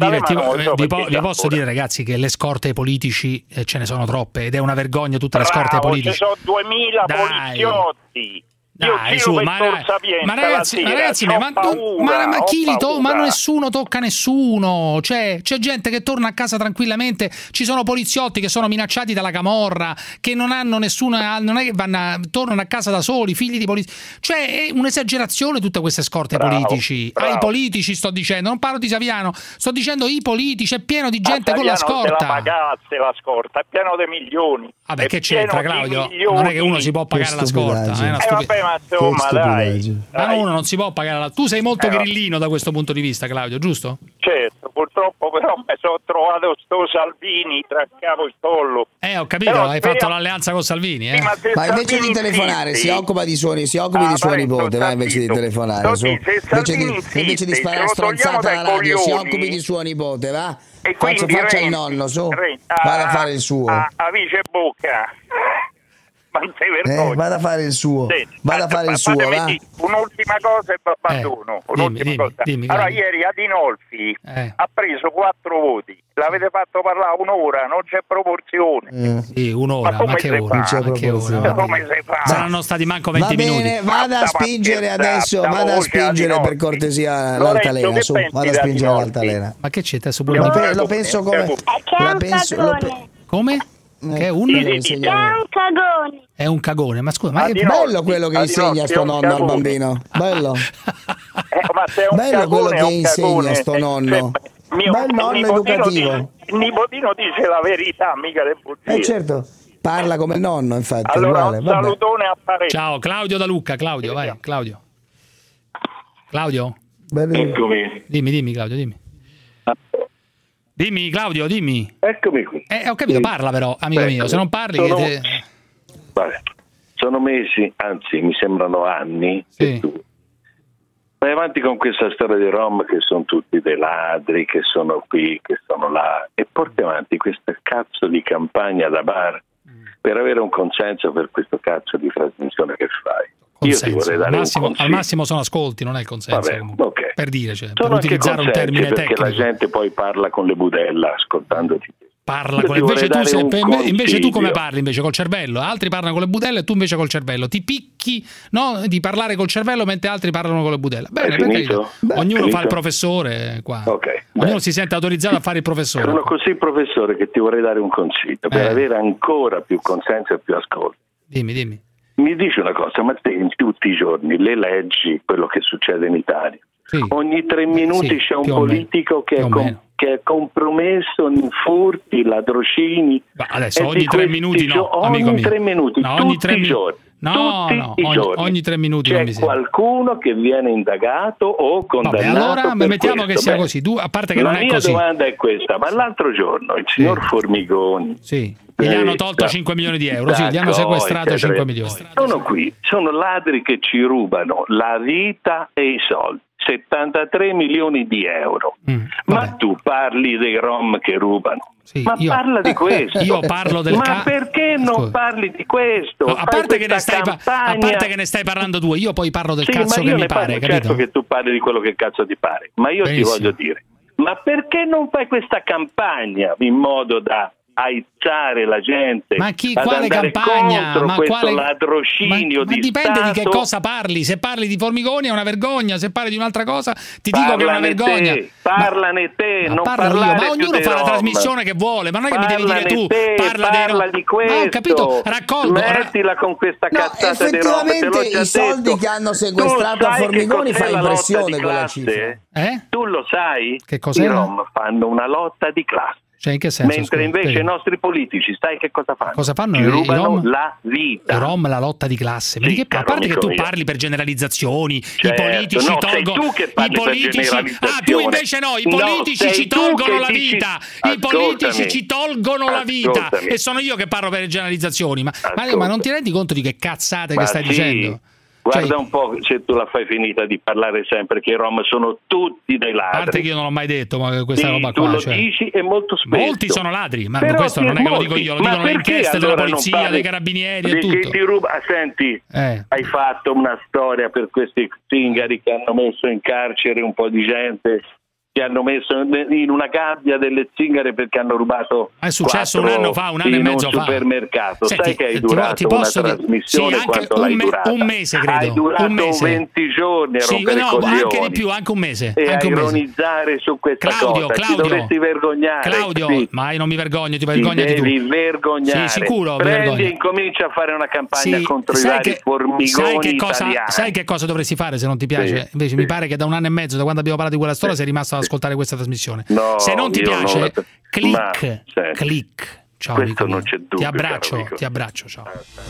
vi posso dire ragazzi che le scorte ai politici ce ne sono troppe ed è una vergogna tutte le scorte ai politici. Ci sono 2000 poliziotti. Dai, su, ma ragazzi, ma nessuno tocca nessuno. Cioè, c'è gente che torna a casa tranquillamente. Ci sono poliziotti che sono minacciati dalla camorra, che non hanno nessuna, non è che tornano a casa da soli, figli di poliziotti. Cioè, è un'esagerazione tutte queste scorte ai politici. Ai politici sto dicendo, non parlo di Saviano, sto dicendo i politici, è pieno di gente con la scorta. Se la pagasse la scorta, è pieno di milioni. Vabbè, che c'entra, Claudio? Non è che uno si può pagare la scorta, è una vabbè, ma insomma, dai. Ma uno non si può pagare la... Tu sei molto grillino da questo punto di vista, Claudio, giusto? Certo, purtroppo però mi sono trovato sto Salvini tra capo e collo. Ho capito, però, hai fatto l'alleanza con Salvini, Ma invece di telefonare, si occupi di suo nipote, va, invece di telefonare. Invece di sparare stronzate alla radio, si occupi di suo nipote, va? Faccia il nonno, su. Vada a fare il suo. A vice bocca. Ma non sei vergogna. Vada a fare il suo. Vada a fare il suo. Un'ultima cosa e abbandono. Dimmi, allora, ieri Adinolfi ha preso 4 voti. L'avete fatto parlare un'ora, non c'è proporzione. Sì, un'ora, ma che ora? Non c'è proporzione. Come si fa? Saranno stati manco 20 minuti. Bene, vada a spingere adesso, vada a spingere per cortesia l'altalena, su, vada a spingere l'altalena. Ma che c'è adesso? Lo penso come... Come? Che è un cagone. È un cagone, ma scusa, ma è bello quello che insegna sto nonno al bambino. Bello. Ma sei un bello cagone, quello che insegna sto nonno. Bel nonno educativo. Il nipotino dice la verità, mica le bugie. Certo. Parla come il nonno, infatti. Allora, uguale. un salutone a Pareggio. Ciao, Claudio da Lucca. Claudio, vai, Claudio. Eccomi. Dimmi, Claudio, dimmi. Dimmi, Claudio, dimmi. Eccomi qui. Ho capito, parla però, amico mio. Se non parli... Sono mesi, anzi, mi sembrano anni, che tu vai avanti con questa storia dei Rom che sono tutti dei ladri, che sono qui, che sono là, e porti avanti questa cazzo di campagna da bar per avere un consenso per questo cazzo di trasmissione che fai. Consenso. Io ti vorrei dare al massimo sono ascolti, non è il consenso. Vabbè, okay. Per dire, cioè, sono per utilizzare un termine perché tecnico. la gente poi parla con le budella ascoltandoti. Invece tu come parli? Invece col cervello? Altri parlano con le budelle e tu invece col cervello. Ti picchi, no? Di parlare col cervello mentre altri parlano con le budelle. Bene, ognuno fa il professore qua. Ognuno si sente autorizzato a fare il professore. Sono così professore che ti vorrei dare un consiglio per avere ancora più consenso e più ascolto. Dimmi. Mi dici una cosa, ma te in tutti i giorni le leggi quello che succede in Italia? Sì. Ogni 3 minuti c'è un politico che è compromesso in furti, ladrocini. Ma adesso ogni 3 minuti no, amico mio. Ogni 3 minuti, no, tutti i giorni. Ogni 3 minuti c'è qualcuno che viene indagato o condannato. Vabbè, allora mettiamo che sia così. Tu, a parte che non è così. La mia domanda è questa: ma l'altro giorno il signor Formigoni gli hanno tolto 5 milioni di euro, gli hanno sequestrato 5 milioni. Sono qui, sono ladri che ci rubano la vita e i soldi. 73 milioni di euro. Ma tu parli dei Rom che rubano. Parla di questo. Io parlo del Ma perché non parli di questo? No, a parte che ne stai parlando tu, io poi parlo del cazzo che mi pare, capito? Certo che tu parli di quello che cazzo ti pare, ma io ti voglio dire, ma perché non fai questa campagna in modo da aizzare la gente? Ma quale campagna? Ma quale ladrocinio ma dipende Stato. Di che cosa parli. Se parli di Formigoni è una vergogna, se parli di un'altra cosa ti dico che è una vergogna. Parlane te, non parlo io, ma ognuno fa la trasmissione che vuole, ma non è che mi devi dire tu parla di questo. Ho capito, raccolgo. Mettila con questa cazzata di roba. Effettivamente i soldi che hanno sequestrato a Formigoni fa impressione quella cifra. Tu lo sai? Che cos'è? I Rom fanno una lotta di classe. Cioè, in che senso? Mentre invece i nostri politici, sai che cosa fanno? Cosa fanno? Ci rubano la vita. I Rom, la lotta di classe. A parte che tu parli per generalizzazioni, i politici tolgono. I politici. Tu invece no, i politici ci tolgono la vita. I politici ci tolgono la vita. E sono io che parlo per generalizzazioni. Ma non ti rendi conto di che cazzate che stai dicendo? Guarda un po' se tu la fai finita di parlare sempre che i Rom sono tutti dei ladri. A parte che io non l'ho mai detto, ma questa roba qua. Tu lo dici e molto spesso. Molti sono ladri, ma questo non è che lo dico io, lo dicono le inchieste della polizia, dei carabinieri e tutto. Ti ruba. Senti, hai fatto una storia per questi zingari che hanno messo in carcere un po' di gente, che hanno messo in una gabbia delle zingare perché hanno rubato. È successo un anno e mezzo fa. Supermercato. Senti, sai che hai durato una trasmissione quanto l'hai durata? Un mese credo. Hai durato 20 giorni a rompere coglioni. Anche di più, anche un mese. E a ironizzare su questa cosa. Ti dovresti vergognare. Claudio, ma io non mi vergogno, ti vergogni tu. Devi vergognare. Sì, sicuro. Prendi e incomincia a fare una campagna contro i vari Formigoni italiani. Sai che cosa dovresti fare se non ti piace? Invece mi pare che da un anno e mezzo, da quando abbiamo parlato di quella storia, sei rimasto ascoltare questa trasmissione. Se non ti piace, click. Ciao, questo non c'è dubbio. Ti abbraccio, ciao.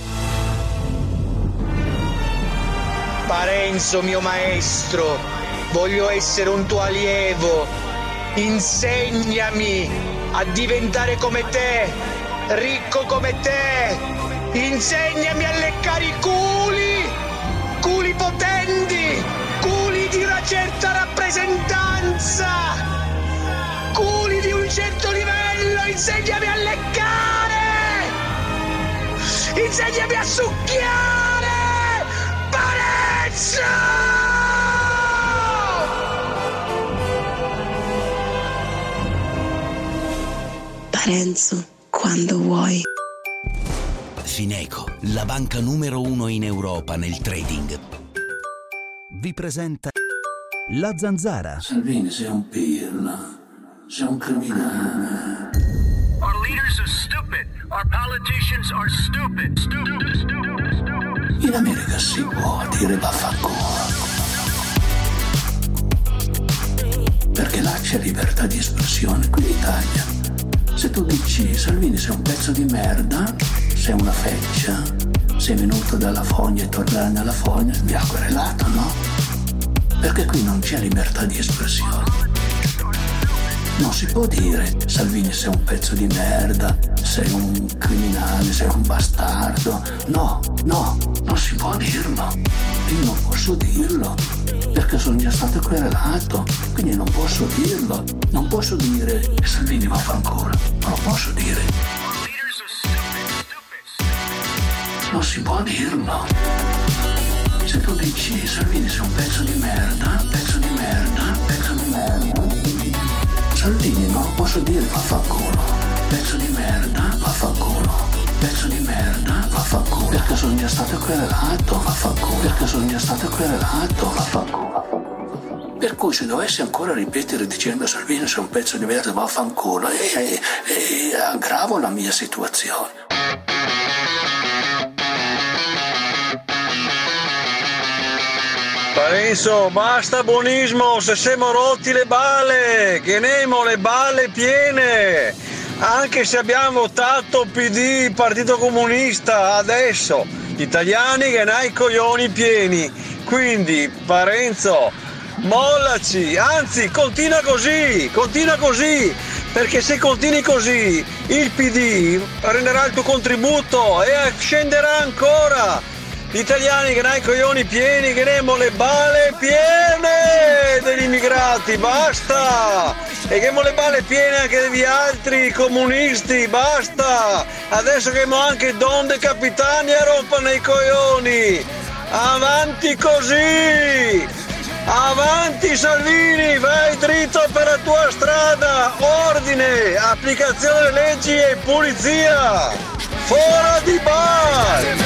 Parenzo, mio maestro, voglio essere un tuo allievo. Insegnami a diventare come te, ricco come te. Insegnami a leccare i culi potenti, culi di una certa rappresentanza, culi di un certo livello. Insegnami a leccare, insegnami a succhiare! Parenzo! Parenzo, quando vuoi. Fineco, la banca numero 1 in Europa nel trading, vi presenta La Zanzara. Salvini, sei un pirla, sei un criminale. Our leaders are stupid. Our politicians are stupid. Stupid. In America si può dire vaffanculo, perché là c'è libertà di espressione. Qui in Italia, se tu dici Salvini sei un pezzo di merda, sei una feccia, sei venuto dalla fogna e tornare nella fogna, mi ha querelato, no? Perché qui non c'è libertà di espressione. Non si può dire Salvini sei un pezzo di merda, sei un criminale, sei un bastardo. No, non si può dirlo. Io non posso dirlo, perché sono già stato querelato, quindi non posso dirlo. Non posso dire che Salvini vaffanculo, non lo posso dire. Non si può dirlo. Se tu dici Salvini sei un pezzo di merda, pezzo di merda, pezzo di merda, Salvini non posso dire vaffanculo, pezzo di merda, vaffanculo, pezzo di merda, vaffanculo, perché sono già stato querelato, vaffanculo, perché sono già stato querelato, vaffanculo. Per cui se dovessi ancora ripetere dicendo Salvini sei un pezzo di merda, vaffanculo, aggravo la mia situazione. Parenzo, basta buonismo, se siamo rotti le balle, che nemo le balle piene, anche se abbiamo votato PD, Partito Comunista, adesso gli italiani che n'hai i coglioni pieni, quindi Parenzo, mollaci, anzi continua così, perché se continui così il PD prenderà il tuo contributo e scenderà ancora. Gli italiani che n'hai i coglioni pieni, che ne le balle piene degli immigrati, basta! E che le balle piene anche degli altri comunisti, basta! Adesso che anche Don De Capitani a rompere i coglioni! Avanti così! Avanti Salvini, vai dritto per la tua strada, ordine, applicazione delle leggi e pulizia! Fuori di bar!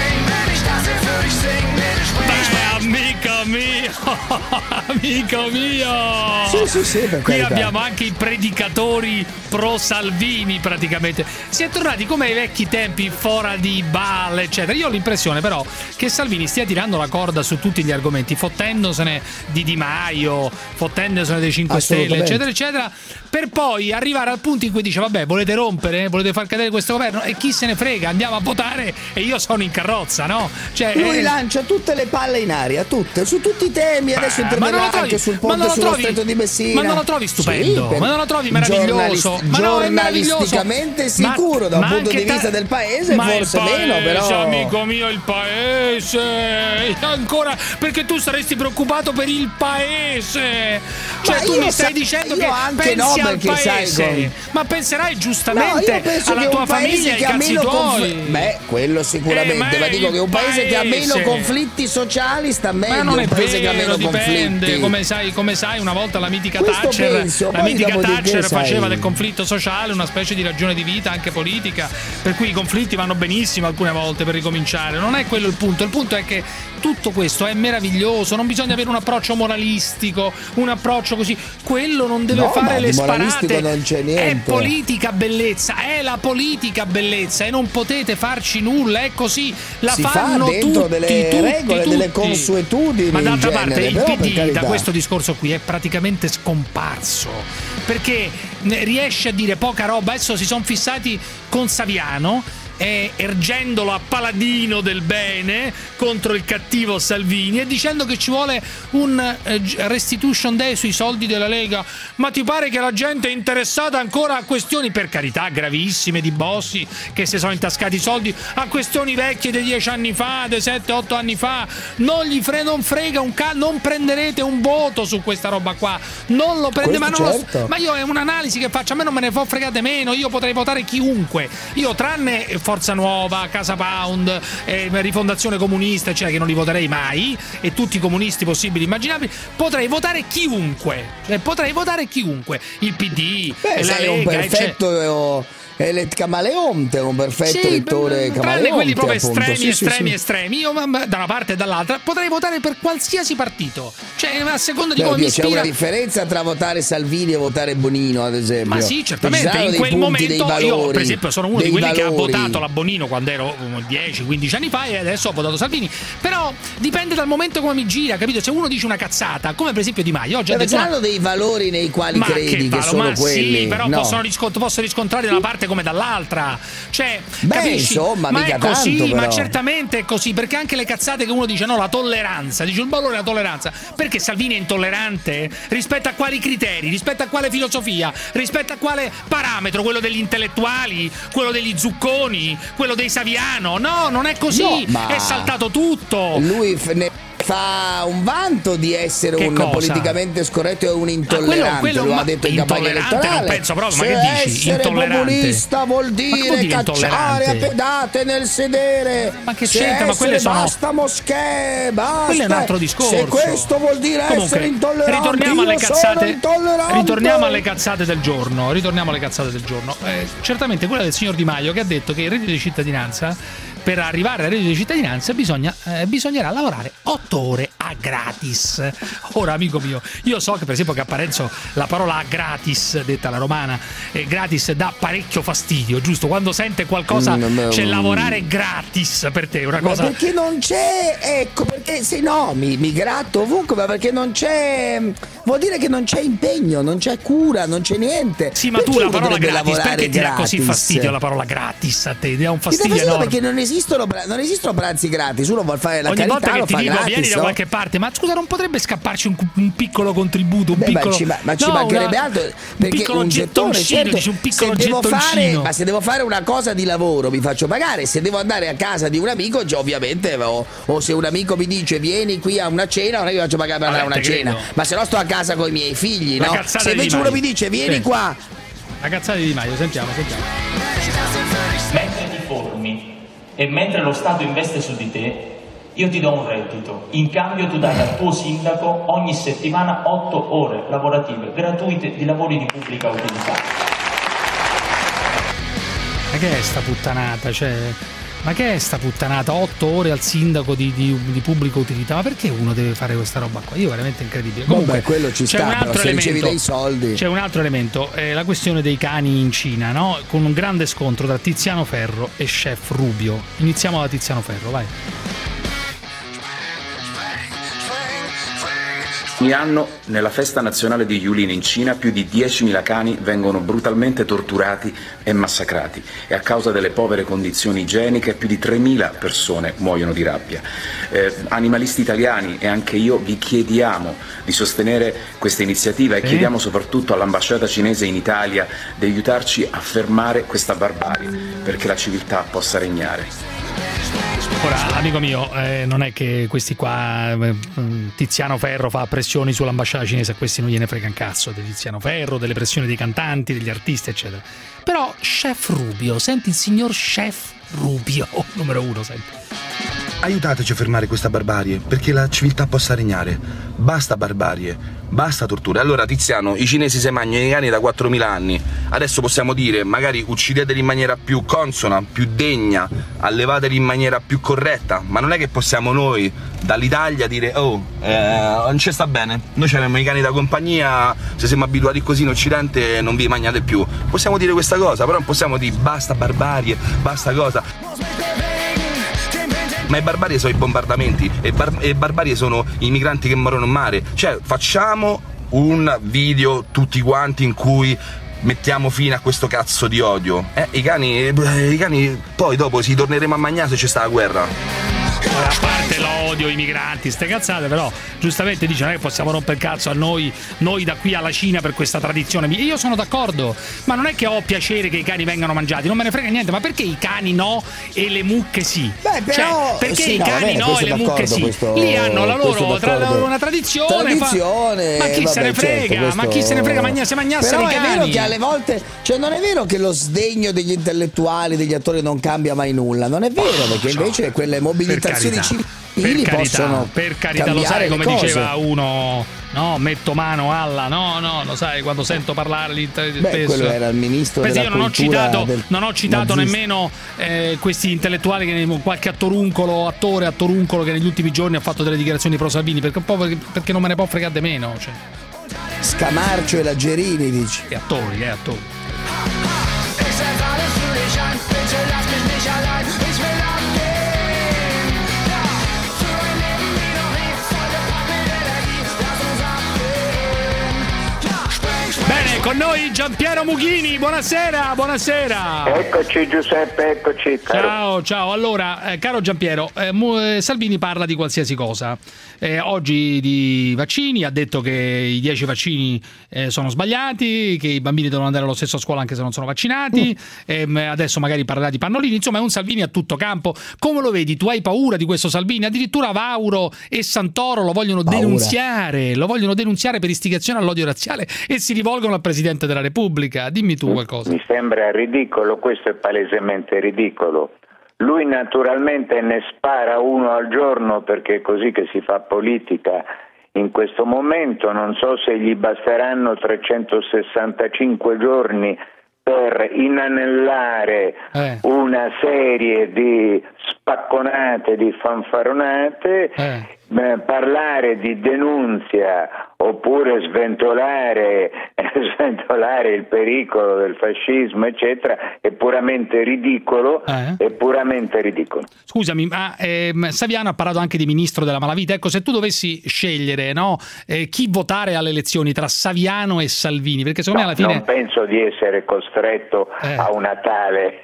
Amico mio! Sì, per qui carità. abbiamo anche i predicatori pro Salvini praticamente. Si è tornati come ai vecchi tempi, fora di balle, eccetera. Io ho l'impressione però che Salvini stia tirando la corda su tutti gli argomenti, fottendosene di Di Maio, fottendosene dei 5 Stelle, eccetera, eccetera, per poi arrivare al punto in cui dice vabbè, volete rompere? Volete far cadere questo governo? E chi se ne frega, andiamo a votare e io sono in carrozza, no? Cioè, lui lancia tutte le palle in aria, tutte, su tutti i temi, adesso interverrà anche sul ponte sullo stretto di Messina. Ma non lo trovi stupendo? Sì, ma non lo trovi meraviglioso? Giornalisticamente sicuro, da un punto di vista del paese, forse meno, però. Amico mio, il paese ancora, perché tu saresti preoccupato per il paese, cioè tu mi stai dicendo che pensi al paese, ma penserai giustamente alla tua famiglia, ai cazzi tuoi. Beh, quello sicuramente, ma dico che un paese che ha meno conflitti sociali sta meglio, non è un paese che ha meno dipende, conflitti. come sai, una volta la mitica Thatcher faceva del conflitto sociale una specie di ragione di vita anche politica, per cui i conflitti vanno benissimo alcune volte per ricominciare. Non è quello il punto è che tutto questo è meraviglioso, non bisogna avere un approccio moralistico, un approccio così, quello non deve fare le sparate, non c'è niente. È politica bellezza, è la politica bellezza e non potete farci nulla, è così, si fanno dentro delle regole, delle consuetudini. Ma d'altra parte il però, PD da questo discorso qui è praticamente scomparso, perché riesce a dire poca roba. Adesso si sono fissati con Saviano, ergendolo a paladino del bene contro il cattivo Salvini e dicendo che ci vuole un restitution day sui soldi della Lega. Ma ti pare che la gente è interessata ancora a questioni, per carità, gravissime, di bossi che si sono intascati i soldi, a questioni vecchie dei 10 anni fa, dei 7-8 anni fa? Non gli non frega un non prenderete un voto su questa roba qua, non lo prende. Ma, ma io è un'analisi che faccio, a me non me ne può fregate meno, io potrei votare chiunque, io tranne Forza Nuova, Casa Pound, Rifondazione Comunista, eccetera, che non li voterei mai, e tutti i comunisti possibili e immaginabili, potrei votare chiunque, il PD, la sei Lega, un perfetto camaleonte, un perfetto lettore camaleonte, tranne quelli proprio appunto. estremi. Io da una parte e dall'altra potrei votare per qualsiasi partito, cioè a seconda di come mi c'è ispira. una differenza tra votare Salvini e votare Bonino, ad esempio. Ma sì, certamente, in quel momento io per esempio sono uno di quelli che ha votato la Bonino quando ero 10-15 anni fa, e adesso ho votato Salvini. Però dipende dal momento come mi gira, capito? Se uno dice una cazzata, come per esempio Di Maio, ho già detto, hanno dei valori nei quali credi che sono quelli. Sì, però posso riscontrare da una parte come dall'altra, cioè capisci? Insomma, ma mica è così, tanto, ma certamente è così, perché anche le cazzate che uno dice, no, la tolleranza, dice il valore della tolleranza, perché Salvini è intollerante? Rispetto a quali criteri? Rispetto a quale filosofia? Rispetto a quale parametro? Quello degli intellettuali? Quello degli Zucconi? Quello dei Saviano? No, non è così, è saltato tutto. Lui fa un vanto di essere politicamente scorretto e un intollerante, lo ha detto in campagna elettorale. Non penso proprio, ma che dici? Essere populista vuol dire cacciare a pedate nel sedere. Ma che c'entra? Ma quelle sono basta moschee, basta. Quello è un altro discorso. Se questo vuol dire essere intollerante, ritorniamo alle cazzate del giorno. Certamente quella del signor Di Maio, che ha detto che il reddito di cittadinanza, per arrivare al reddito di cittadinanza bisognerà lavorare 8 ore a gratis. Ora, amico mio, io so che per esempio che a Parenzo la parola gratis, detta alla romana, gratis dà parecchio fastidio, giusto? Quando sente qualcosa c'è lavorare gratis, per te è una cosa. Ma perché non c'è, ecco, perché se no mi gratto ovunque, ma perché non c'è, vuol dire che non c'è impegno, non c'è cura, non c'è niente. Sì, ma tu la parola gratis, perché ti dà così fastidio la parola gratis a te? Ti dà un fastidio enorme. Perché non esistono pranzi gratis, uno vuol fare la ogni carità, volta che lo ti fa dico gratis, vieni da qualche parte, ma scusa, non potrebbe scapparci un piccolo contributo, ma ci mancherebbe altro, perché un gettone, certo, se devo fare una cosa di lavoro mi faccio pagare, se devo andare a casa di un amico ovviamente, o se un amico mi dice vieni qui a una cena, non è che mi faccio pagare per andare a una cena, ma se no sto a casa con i miei figli, no? Se invece uno mi dice vieni qua, la cazzata di Di Maio, sentiamo. Mentre ti formi e mentre lo Stato investe su di te, io ti do un reddito. In cambio tu dai al tuo sindaco ogni settimana 8 ore lavorative gratuite di lavori di pubblica utilità. Ma che è sta puttanata? Ma che è sta puttanata? 8 ore al sindaco di pubblica utilità? Ma perché uno deve fare questa roba qua? Io veramente incredibile. Comunque, quello ci sta, però se ricevi dei soldi. C'è un altro elemento, la questione dei cani in Cina, no? Con un grande scontro tra Tiziano Ferro e Chef Rubio. Iniziamo da Tiziano Ferro, vai. Ogni anno, nella festa nazionale di Yulin in Cina, più di 10.000 cani vengono brutalmente torturati e massacrati e a causa delle povere condizioni igieniche più di 3.000 persone muoiono di rabbia. Animalisti italiani e anche io vi chiediamo di sostenere questa iniziativa e chiediamo soprattutto all'ambasciata cinese in Italia di aiutarci a fermare questa barbarie perché la civiltà possa regnare. Ora, amico mio, non è che questi qua, Tiziano Ferro fa pressioni sull'ambasciata cinese, a questi non gliene frega un cazzo di Tiziano Ferro, delle pressioni dei cantanti, degli artisti, eccetera. Però Chef Rubio, senti il signor Chef Rubio, numero 1, senti. Aiutateci a fermare questa barbarie, perché la civiltà possa regnare. Basta barbarie, basta torture. Allora, Tiziano, i cinesi si mangiano i cani da 4.000 anni. Adesso possiamo dire, magari uccideteli in maniera più consona, più degna, allevateli in maniera più corretta. Ma non è che possiamo noi, dall'Italia, dire non ci sta bene. Noi abbiamo i cani da compagnia, se siamo abituati così in Occidente non vi mangiate più. Possiamo dire questa cosa, però non possiamo dire basta barbarie, basta cosa. Ma i barbarie sono i bombardamenti e barbarie sono i migranti che morono in mare. Cioè, facciamo un video tutti quanti in cui mettiamo fine a questo cazzo di odio. I cani poi dopo si torneremo a mangiare se c'è sta la guerra. A parte l'odio, i migranti, ste cazzate, però giustamente dice non è che possiamo rompere il cazzo a noi da qui alla Cina per questa tradizione. Io sono d'accordo, ma non è che ho piacere che i cani vengano mangiati, non me ne frega niente, ma perché i cani no e le mucche sì? Beh, però, perché i cani no e le mucche sì? Lì hanno la loro una tradizione, ma chi se ne frega? Ma chi se ne frega? Se magnassero i cani. Però è vero che alle volte, cioè non è vero che lo sdegno degli intellettuali, degli attori non cambia mai nulla, non è vero, perché invece quelle mobilitazioni civili possono per carità, lo sai come diceva uno, no, metto mano alla, no, lo sai, quando sento parlare quello era il ministro della io cultura. Non ho citato nemmeno questi intellettuali, qualche attoruncolo che negli ultimi giorni ha fatto delle dichiarazioni pro Salvini, perché non me ne può fregare di meno, cioè. Scamarcio e Laggerini, dici? Che attori. Bene, con noi Giampiero Mughini, buonasera. Eccoci Giuseppe, eccoci. Ciao. Allora, caro Giampiero, Salvini parla di qualsiasi cosa. Oggi di vaccini, ha detto che i 10 vaccini sono sbagliati, che i bambini devono andare allo stesso a scuola anche se non sono vaccinati, adesso magari parlerà di pannolini, insomma è un Salvini a tutto campo. Come lo vedi? Tu hai paura di questo Salvini? Addirittura Vauro e Santoro lo vogliono denunziare per istigazione all'odio razziale e si rivolgono al Presidente della Repubblica. Dimmi tu qualcosa. Mi sembra ridicolo, questo è palesemente ridicolo. Lui naturalmente ne spara uno al giorno perché è così che si fa politica in questo momento. Non so se gli basteranno 365 giorni per inanellare una serie di spacconate, di fanfaronate, parlare di denunzia oppure sventolare il pericolo del fascismo eccetera è puramente ridicolo. Scusami, ma Saviano ha parlato anche di ministro della malavita. Ecco, se tu dovessi scegliere chi votare alle elezioni tra Saviano e Salvini, perché secondo me alla fine non penso di essere costretto a una tale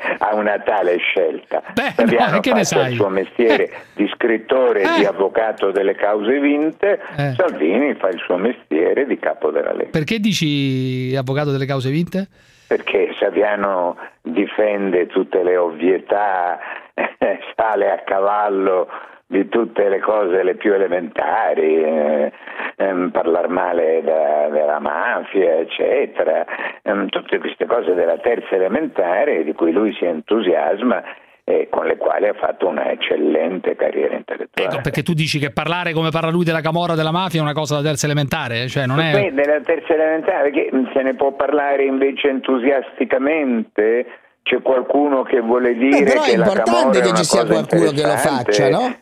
scelta. Saviano fa il suo mestiere di scrittore e di avvocato delle cause vinte, Salvini fa il suo mestiere di capo della Lega. Perché dici avvocato delle cause vinte? Perché Saviano difende tutte le ovvietà, sale a cavallo di tutte le cose le più elementari, parlare male della mafia, eccetera, tutte queste cose della terza elementare di cui lui si entusiasma e con le quali ha fatto una eccellente carriera intellettuale. Ecco, perché tu dici che parlare come parla lui della camorra, della mafia è una cosa da terza elementare, cioè non è... Della terza elementare, perché se ne può parlare invece entusiasticamente. C'è qualcuno che vuole dire però che è importante che ci sia qualcuno che lo faccia, no?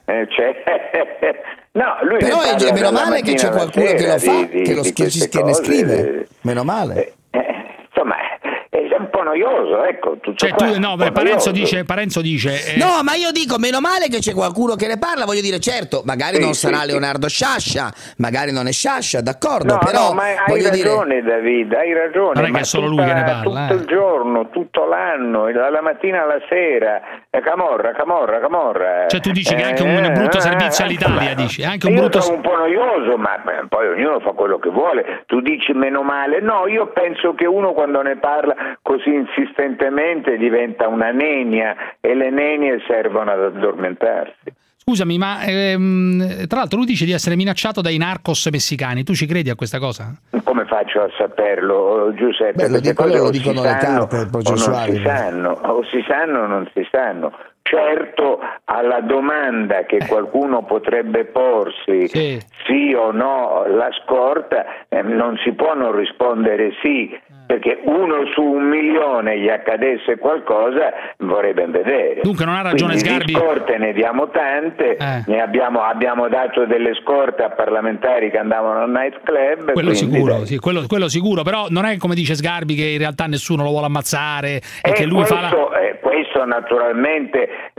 No, lui però è meno male che c'è qualcuno che lo fa, che ne scrive. Meno male. Insomma, è un po' noioso, ecco. Parenzo dice no, ma io dico meno male che c'è qualcuno che ne parla, voglio dire, certo, magari non sarà Leonardo Sciascia, magari non è Sciascia, d'accordo, però ma hai ragione, David, hai ragione. Non è che è solo lui che ne parla, tutto il giorno, tutto l'anno, dalla mattina alla sera, camorra. Cioè tu dici che è anche un brutto servizio all'Italia, dici, anche un io brutto... trovo un po' noioso, ma poi ognuno fa quello che vuole. Tu dici meno male, no, io penso che uno quando ne parla così insistentemente diventa una nenia e le nenie servono ad addormentarsi. Scusami, ma tra l'altro lui dice di essere minacciato dai narcos messicani. Tu ci credi a questa cosa? Come faccio a saperlo, Giuseppe? Lo dicono le carte processuali. O si sanno o non si sanno. Certo, alla domanda che qualcuno potrebbe porsi, sì o no, la scorta, non si può non rispondere sì, perché 1 su 1 milione gli accadesse qualcosa vorrebbe vedere. Dunque non ha ragione Sgarbi. Di scorte ne diamo tante, ne abbiamo dato delle scorte a parlamentari che andavano al night club. Quello sicuro, sì, quello sicuro, però non è come dice Sgarbi che in realtà nessuno lo vuole ammazzare e che lui questo naturalmente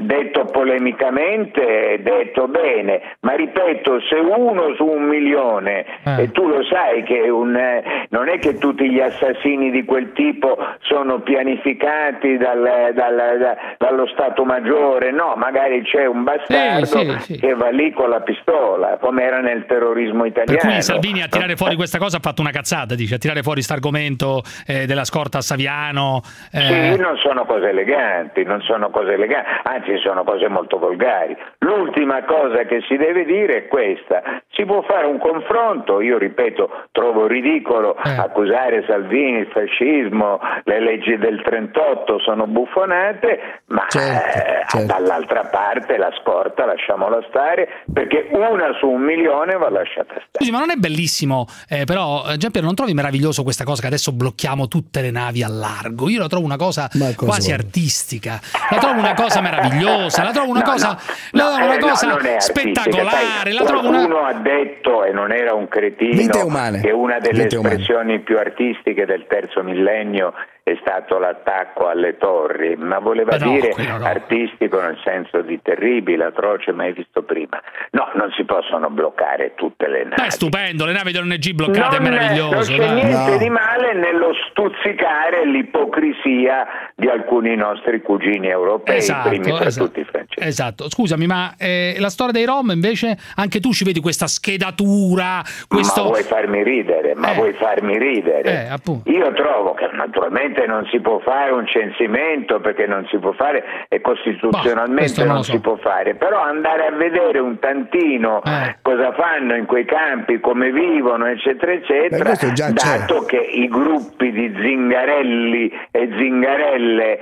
detto polemicamente, detto bene, ma ripeto, se uno su 1 milione, e tu lo sai che non è che tutti gli assassini di quel tipo sono pianificati dallo Stato Maggiore, no, magari c'è un bastardo che va lì con la pistola, come era nel terrorismo italiano. Per cui Salvini a tirare fuori questa cosa ha fatto una cazzata, dice, a tirare fuori questo argomento della scorta a Saviano. Sì, non sono cose eleganti, anzi sono cose molto volgari. L'ultima cosa che si deve dire è questa: si può fare un confronto, io ripeto, trovo ridicolo accusare Salvini, il fascismo, le leggi del 38 sono buffonate, ma dall'altra parte la scorta lasciamola stare, perché 1 su 1 milione va lasciata stare. Scusi, ma non è bellissimo, però Giampiero, non trovi meraviglioso questa cosa che adesso blocchiamo tutte le navi al largo? Io la trovo una cosa quasi artistica, la trovo una cosa meravigliosa, la trovo una cosa spettacolare. Qualcuno ha detto, e non era un cretino, che una delle espressioni più artistiche del terzo millennio è stato l'attacco alle torri, ma voleva dire artistico nel senso di terribile, atroce, mai visto prima. No, non si possono bloccare tutte le navi. È stupendo, le navi dell'ONG bloccate, è meraviglioso. Non c'è niente di male nello stuzzicare l'ipocrisia di alcuni nostri cugini europei, primi tra tutti i francesi. Esatto, scusami, ma la storia dei Rom invece, anche tu ci vedi questa schedatura? Ma vuoi farmi ridere? Appunto. Io trovo che naturalmente non si può fare un censimento, perché non si può fare, e costituzionalmente non si può fare, però andare a vedere un tantino cosa fanno in quei campi, come vivono, eccetera eccetera, dato che i gruppi di zingarelli e zingarelle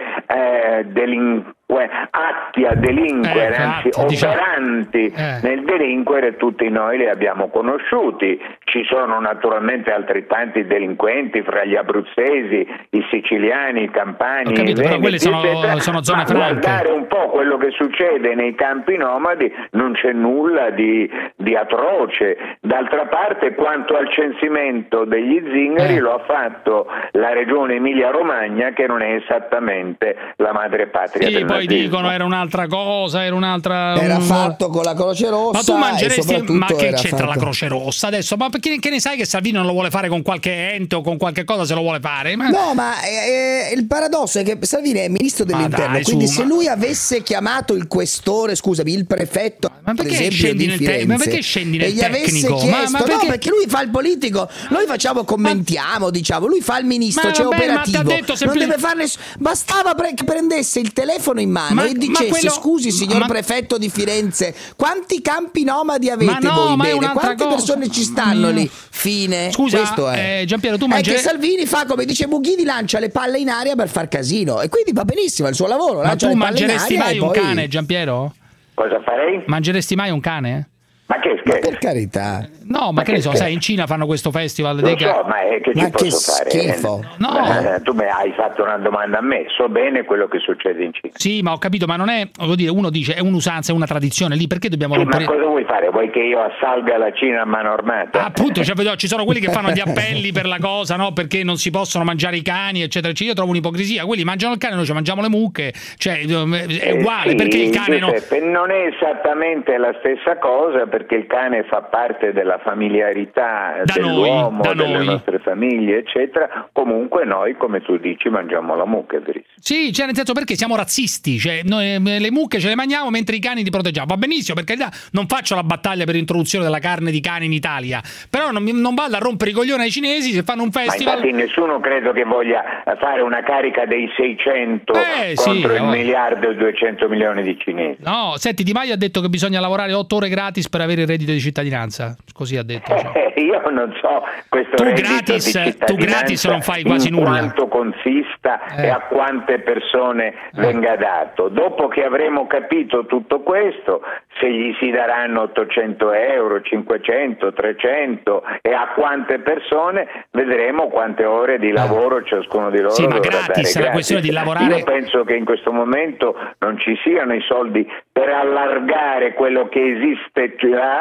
atti a delinquere, anzi operanti nel delinquere, tutti noi li abbiamo conosciuti. Ci sono naturalmente altrettanti delinquenti fra gli abruzzesi, i siciliani, i campani, i veneti, sono zone franche. Guardare un po' quello che succede nei campi nomadi, non c'è nulla di atroce. D'altra parte, quanto al censimento degli zingari, lo ha fatto la regione Emilia-Romagna, che non è esattamente la madrepatria del nazismo. Poi dicono era un'altra cosa, era fatto con la Croce Rossa. Ma tu mangeresti, ma che c'entra la Croce Rossa adesso? Ma perché che ne sai che Salvini non lo vuole fare con qualche ente o con qualche cosa, se lo vuole fare? No, ma il paradosso è che Salvini è ministro dell'interno, quindi se lui avesse chiamato il questore, scusami, il prefetto, per esempio di Firenze, ma perché scendi nel e gli avesse chiesto, no, perché lui fa il politico, noi facciamo, commentiamo, diciamo, lui fa il ministro, operativo, non deve farne, bastava che prendesse il telefono in mano e dicesse: scusi signor prefetto di Firenze, quanti campi nomadi avete voi? Bene, quante persone ci stanno lì? Fine. Scusa, questo è. Giampiero, tu è che Salvini fa come dice Bughini, lancia le palle in aria per far casino, e quindi va benissimo, è il suo lavoro. Ma tu mangeresti mai un cane, Giampiero? Cosa farei? Mangeresti mai un cane? Ma che scherzo? Per carità. No, ma che ne so, sai, in Cina fanno questo festival Lo so, ma che ci posso fare? Schifo. No. Tu mi hai fatto una domanda a me, so bene quello che succede in Cina. Sì, ma ho capito, ma non è, voglio dire, uno dice è un'usanza, è una tradizione lì, perché dobbiamo rompere? Ma cosa vuoi fare? Vuoi che io assalga la Cina a mano armata? Appunto, ci sono quelli che fanno gli appelli per la cosa, no? Perché non si possono mangiare i cani, eccetera, eccetera. Io trovo un'ipocrisia, quelli mangiano il cane, noi ci mangiamo le mucche, cioè è uguale, perché il cane non è esattamente la stessa cosa, perché il cane fa parte della familiarità dell'uomo, delle nostre famiglie, eccetera. Comunque noi, come tu dici, mangiamo la mucca, è verissimo. Sì, cioè nel senso, perché siamo razzisti, cioè noi le mucche ce le mangiamo mentre i cani li proteggiamo. Va benissimo, perché non faccio la battaglia per l'introduzione della carne di cane in Italia, però non vado a rompere i coglioni ai cinesi se fanno un festival. Ma infatti nessuno credo che voglia fare una carica dei 600 contro il 1,2 miliardi di cinesi. No, senti, Di Maio ha detto che bisogna lavorare 8 ore gratis per avere il reddito di cittadinanza, così ha detto. Io non so questo tu gratis non fai quasi nulla. Quanto consista e a quante persone venga dato. Dopo che avremo capito tutto questo, se gli si daranno 800 euro, 500, 300 e a quante persone, vedremo quante ore di lavoro ciascuno di loro sì, ma dovrà gratis, dare. la questione di lavorare. Io penso che in questo momento non ci siano i soldi per allargare quello che esiste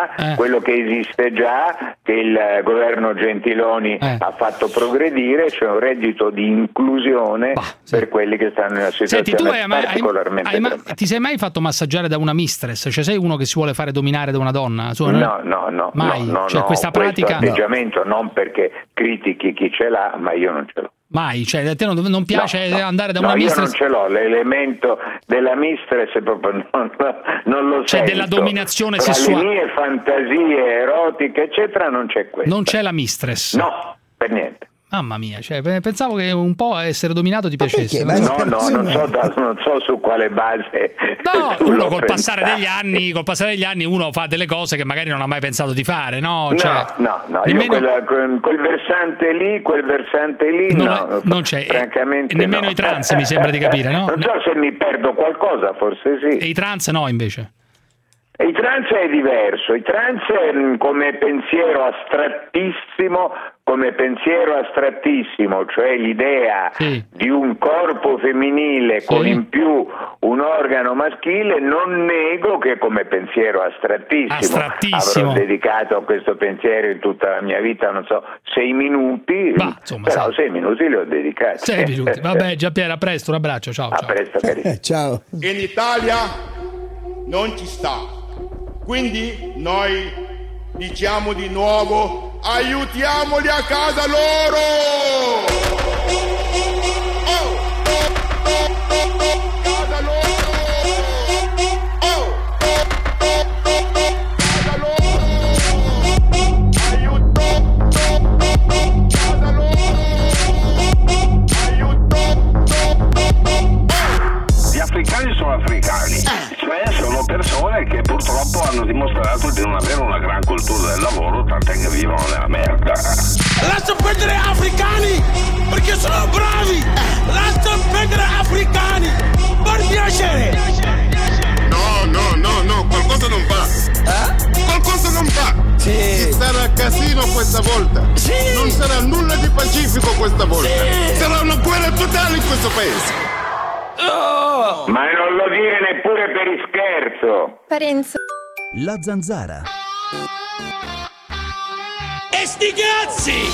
già, che il governo Gentiloni ha fatto progredire, cioè un reddito di inclusione per quelli che stanno in una situazione particolarmente ti sei mai fatto massaggiare da una mistress? Cioè sei uno che si vuole fare dominare da una donna? No. Mai? No, questa pratica... Questo atteggiamento non perché critichi chi ce l'ha, ma io non ce l'ho. Mai? Cioè a te non piace andare da una mistress? Io non ce l'ho, l'elemento della mistress proprio non lo cioè sento. Della dominazione Tra sessuale. le mie fantasie erotiche eccetera non c'è questo. Non c'è la mistress? No, per niente. Mamma mia, cioè, pensavo che un po' essere dominato ti piacesse. Non so su quale base. No, uno col passare degli anni uno fa delle cose che magari non ha mai pensato di fare, no? Cioè, no, nemmeno... io quel versante lì non c'è. Francamente nemmeno i trans mi sembra di capire, no? Non so se mi perdo qualcosa, forse sì. E i trans no, invece? I trans è diverso, i trans come pensiero astrattissimo, cioè l'idea di un corpo femminile con in più un organo maschile, non nego che come pensiero astrattissimo. Avrò dedicato a questo pensiero in tutta la mia vita, non so, 6 minuti, però 6 minuti li ho dedicati. 6 minuti, vabbè Giampiero, a presto, un abbraccio, ciao. A presto, carissimo. Ciao. In Italia non ci sta. Quindi noi diciamo di nuovo, aiutiamoli a casa loro! Casa loro! Casa loro! Aiuto! Casa loro! Aiuto! Gli africani sono africani, cioè sono persone che purtroppo hanno dimostrato di non avere una gran cultura del lavoro, tant'è che vivono nella merda. Lascia perdere africani, perché sono bravi! Lascia perdere africani, per piacere! No, qualcosa non va! Qualcosa non va! Sì. Ci sarà casino questa volta! Sì. Non sarà nulla di pacifico questa volta! Sì. Sarà una guerra totale in questo paese! Ma non lo dire neppure per scherzo. Parenzo. La Zanzara. E sti cazzi!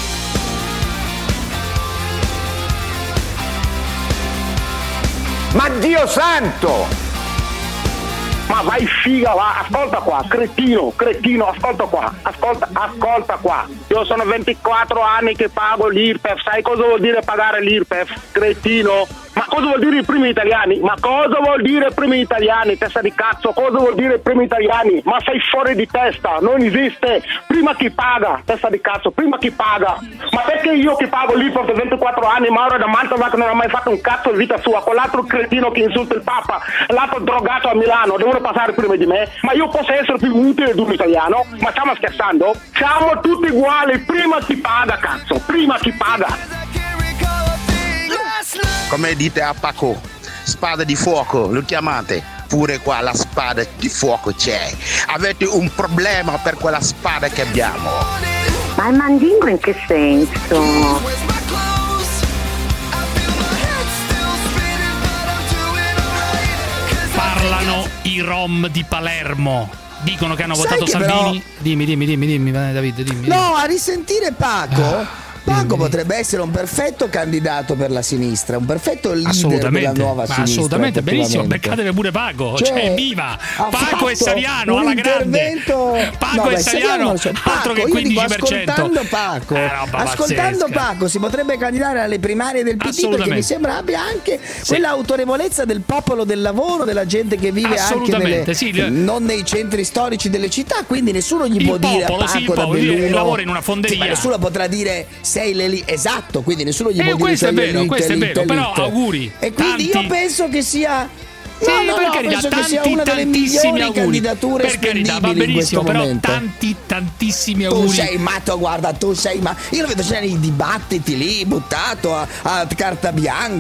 Ma Dio santo! Ma vai figa, va, ascolta qua, cretino, ascolta qua. Io sono 24 anni che pago l'IRPEF, sai cosa vuol dire pagare l'IRPEF, cretino? Ma cosa vuol dire i primi italiani? Testa di cazzo, cosa vuol dire primi italiani? Ma sei fuori di testa, non esiste. Prima chi paga, testa di cazzo, prima chi paga. Ma perché io che pago l'IRPEF per 24 anni, Mauro da Mantova che non ha mai fatto un cazzo in vita sua, con l'altro cretino che insulta il Papa, l'altro drogato a Milano, devono passare prima di me? Ma io posso essere più utile di un italiano? Ma stiamo scherzando? Siamo tutti uguali, prima chi paga, cazzo, prima chi paga. Come dite a Paco, spada di fuoco, lo chiamate? Pure qua la spada di fuoco c'è. Avete un problema per quella spada che abbiamo. Ma il mandingo in che senso? Parlano i rom di Palermo. Dicono che hanno votato Salvini. Però... Dimmi, Davide, dimmi. No, a risentire Paco potrebbe essere un perfetto candidato per la sinistra, un perfetto leader della nuova sinistra. Assolutamente, benissimo, beccatevi pure Paco, cioè viva! Paco e Saviano alla grande! Paco e Saviano, altro che 15%. Ascoltando Paco si potrebbe candidare alle primarie del PD, perché mi sembra abbia anche quell'autorevolezza del popolo del lavoro, della gente che vive anche non nei centri storici delle città, quindi nessuno gli può dire a Paco da Belluno, lavora in una fonderia. Ma nessuno potrà dire sei lì, esatto, quindi nessuno gli può dire questo è vero, però auguri. E quindi io penso che sia penso che sia una delle migliori candidature spendibili in questo momento. Tantissimi auguri. Tu sei matto, guarda, io lo vedo nei dibattiti lì, buttato a carta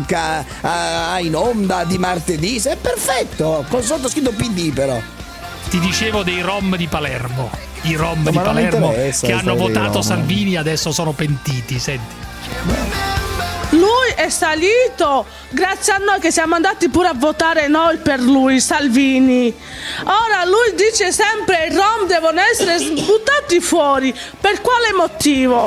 bianca, in onda di martedì, è perfetto, con sottoscritto PD però. Ti dicevo dei rom di Palermo. I rom di Palermo che hanno votato Salvini adesso sono pentiti, senti. Lui è salito grazie a noi che siamo andati pure a votare noi per lui, Salvini. Ora lui dice sempre i rom devono essere buttati fuori. Per quale motivo?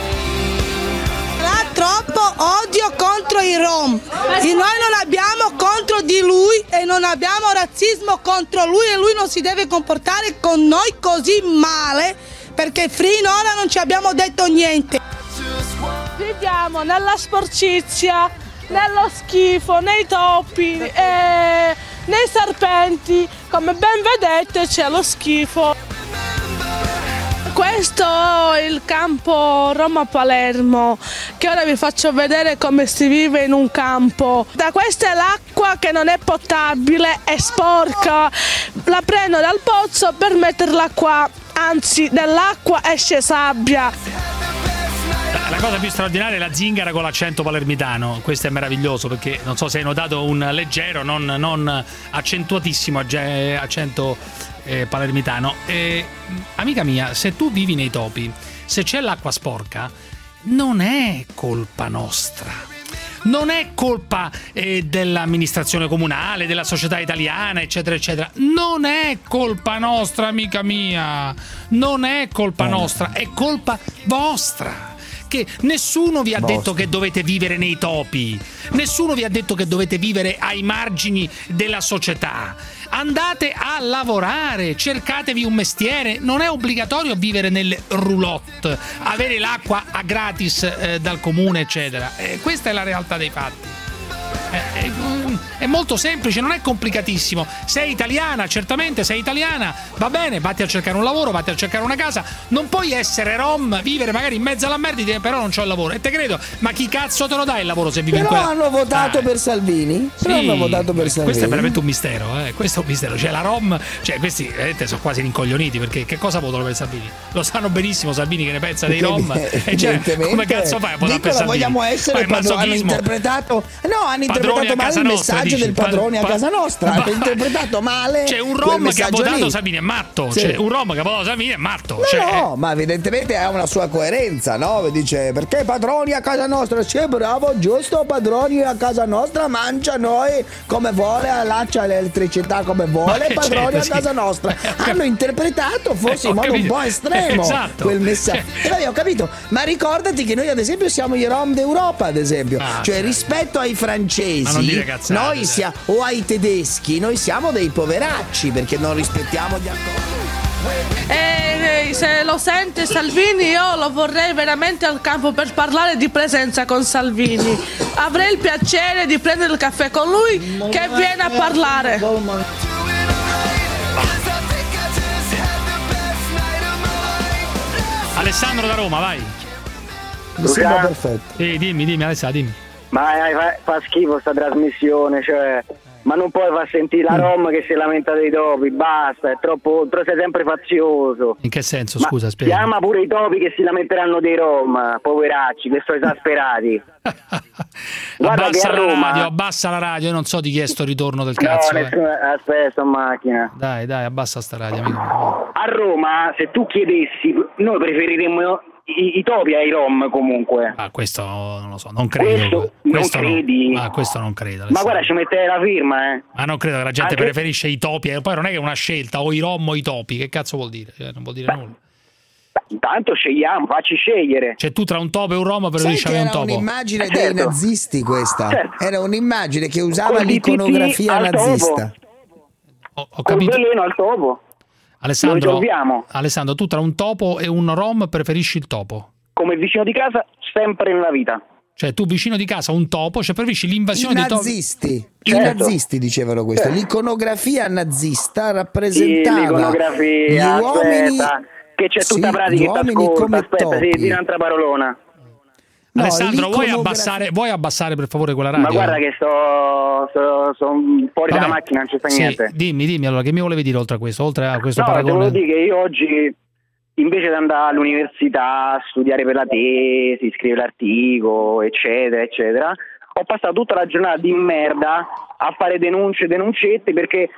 Ha troppo odio contro i rom. E noi non abbiamo contro di lui e non abbiamo razzismo contro lui e lui non si deve comportare con noi così male perché finora non ci abbiamo detto niente. Viviamo nella sporcizia, nello schifo, nei topi, nei serpenti. Come ben vedete c'è lo schifo. Questo è il campo Roma-Palermo, che ora vi faccio vedere come si vive in un campo. Da questa è l'acqua che non è potabile, è sporca. La prendo dal pozzo per metterla qua, anzi dall'acqua esce sabbia. La cosa più straordinaria è la zingara con l'accento palermitano. Questo è meraviglioso perché non so se hai notato un leggero, non accentuatissimo accento palermitano. Amica mia, se tu vivi nei topi, se c'è l'acqua sporca, non è colpa nostra. Non è colpa dell'amministrazione comunale, della società italiana, eccetera, eccetera. Non è colpa nostra, amica mia. Non è colpa nostra, è colpa vostra. Che nessuno vi ha detto che dovete vivere nei topi, nessuno vi ha detto che dovete vivere ai margini della società. Andate a lavorare, cercatevi un mestiere, non è obbligatorio vivere nelle roulotte, avere l'acqua a gratis dal comune, eccetera. Questa è la realtà dei fatti. È molto semplice, non è complicatissimo. Sei italiana, certamente sei italiana, va bene, vatti a cercare un lavoro, vatti a cercare una casa. Non puoi essere rom, vivere magari in mezzo alla merda e dire però non c'ho il lavoro. E te credo, ma chi cazzo te lo dà il lavoro se vivi in quella? Però hanno votato per Salvini. Sì, però hanno votato per Salvini. Questo è veramente un mistero, questo è un mistero. Cioè la rom, cioè questi sono quasi rincoglioniti perché che cosa votano per Salvini? Lo sanno benissimo Salvini che ne pensa dei rom. E cioè, come cazzo fai a votare per Salvini? Vogliamo essere hanno interpretato male il messaggio del padrone a casa nostra. Hanno interpretato male. C'è un rom che ha votato Salvini è matto. Sì. C'è un rom che ha votato Salvini è matto. No, ma evidentemente ha una sua coerenza, no? Dice perché padroni a casa nostra? Sì, bravo, giusto, padroni a casa nostra mangia noi come vuole, allaccia l'elettricità come vuole, padroni a casa nostra. Hanno interpretato forse in modo un po' estremo quel messaggio. Ho capito, ma ricordati che noi ad esempio siamo i rom d'Europa, ad esempio, cioè rispetto ai francesi, noi siamo, o ai tedeschi, noi siamo dei poveracci perché non rispettiamo gli accordi. Se lo sente Salvini, io lo vorrei veramente al campo per parlare di presenza con Salvini. Avrei il piacere di prendere il caffè con lui che viene a parlare. Alessandro da Roma, vai. Mi sembra perfetto. Sì, dimmi Alessandro, dimmi. Ma fa schifo sta trasmissione, cioè, ma non puoi far sentire la Rom che si lamenta dei topi, basta, è troppo, sei sempre fazioso. In che senso, scusa, spiega. Chiama pure i topi che si lamenteranno dei Rom, poveracci, che sono esasperati. Guarda abbassa che a Roma... abbassa la radio, io non so di chi è sto ritorno del cazzo. No, aspetta, sto in macchina. Dai, abbassa sta radio, amico. A Roma, se tu chiedessi, noi preferiremmo i topi ai rom comunque. Questo non lo so, non credo. Questo non credi? Questo non credo. Ma guarda, ci mette la firma, Ma non credo che la gente preferisce i topi, poi non è che è una scelta, o i rom o i topi, che cazzo vuol dire? Non vuol dire nulla. Intanto scegliamo, facci scegliere. Cioè tu tra un topo e un rom preferisci avere un topo. Era un'immagine dei nazisti questa. Era un'immagine che usava l'iconografia nazista. Ho capito. Col veleno al topo. Alessandro, tu tra un topo e un rom preferisci il topo? Come vicino di casa, sempre nella vita. Cioè tu vicino di casa un topo, cioè preferisci l'invasione dei topi? I nazisti dicevano questo. L'iconografia nazista rappresentava gli uomini... che c'è tutta pratica che t'ascolta. Aspetta, si tira un'altra parolona. No, Alessandro, vuoi abbassare per favore quella radio? Ma guarda che sto fuori dalla macchina, non c'è sta niente. Dimmi allora, che mi volevi dire oltre a questo paragone? No, devo dire che io oggi, invece di andare all'università a studiare per la tesi, scrivere l'articolo, eccetera, eccetera, ho passato tutta la giornata di merda a fare denunciette perché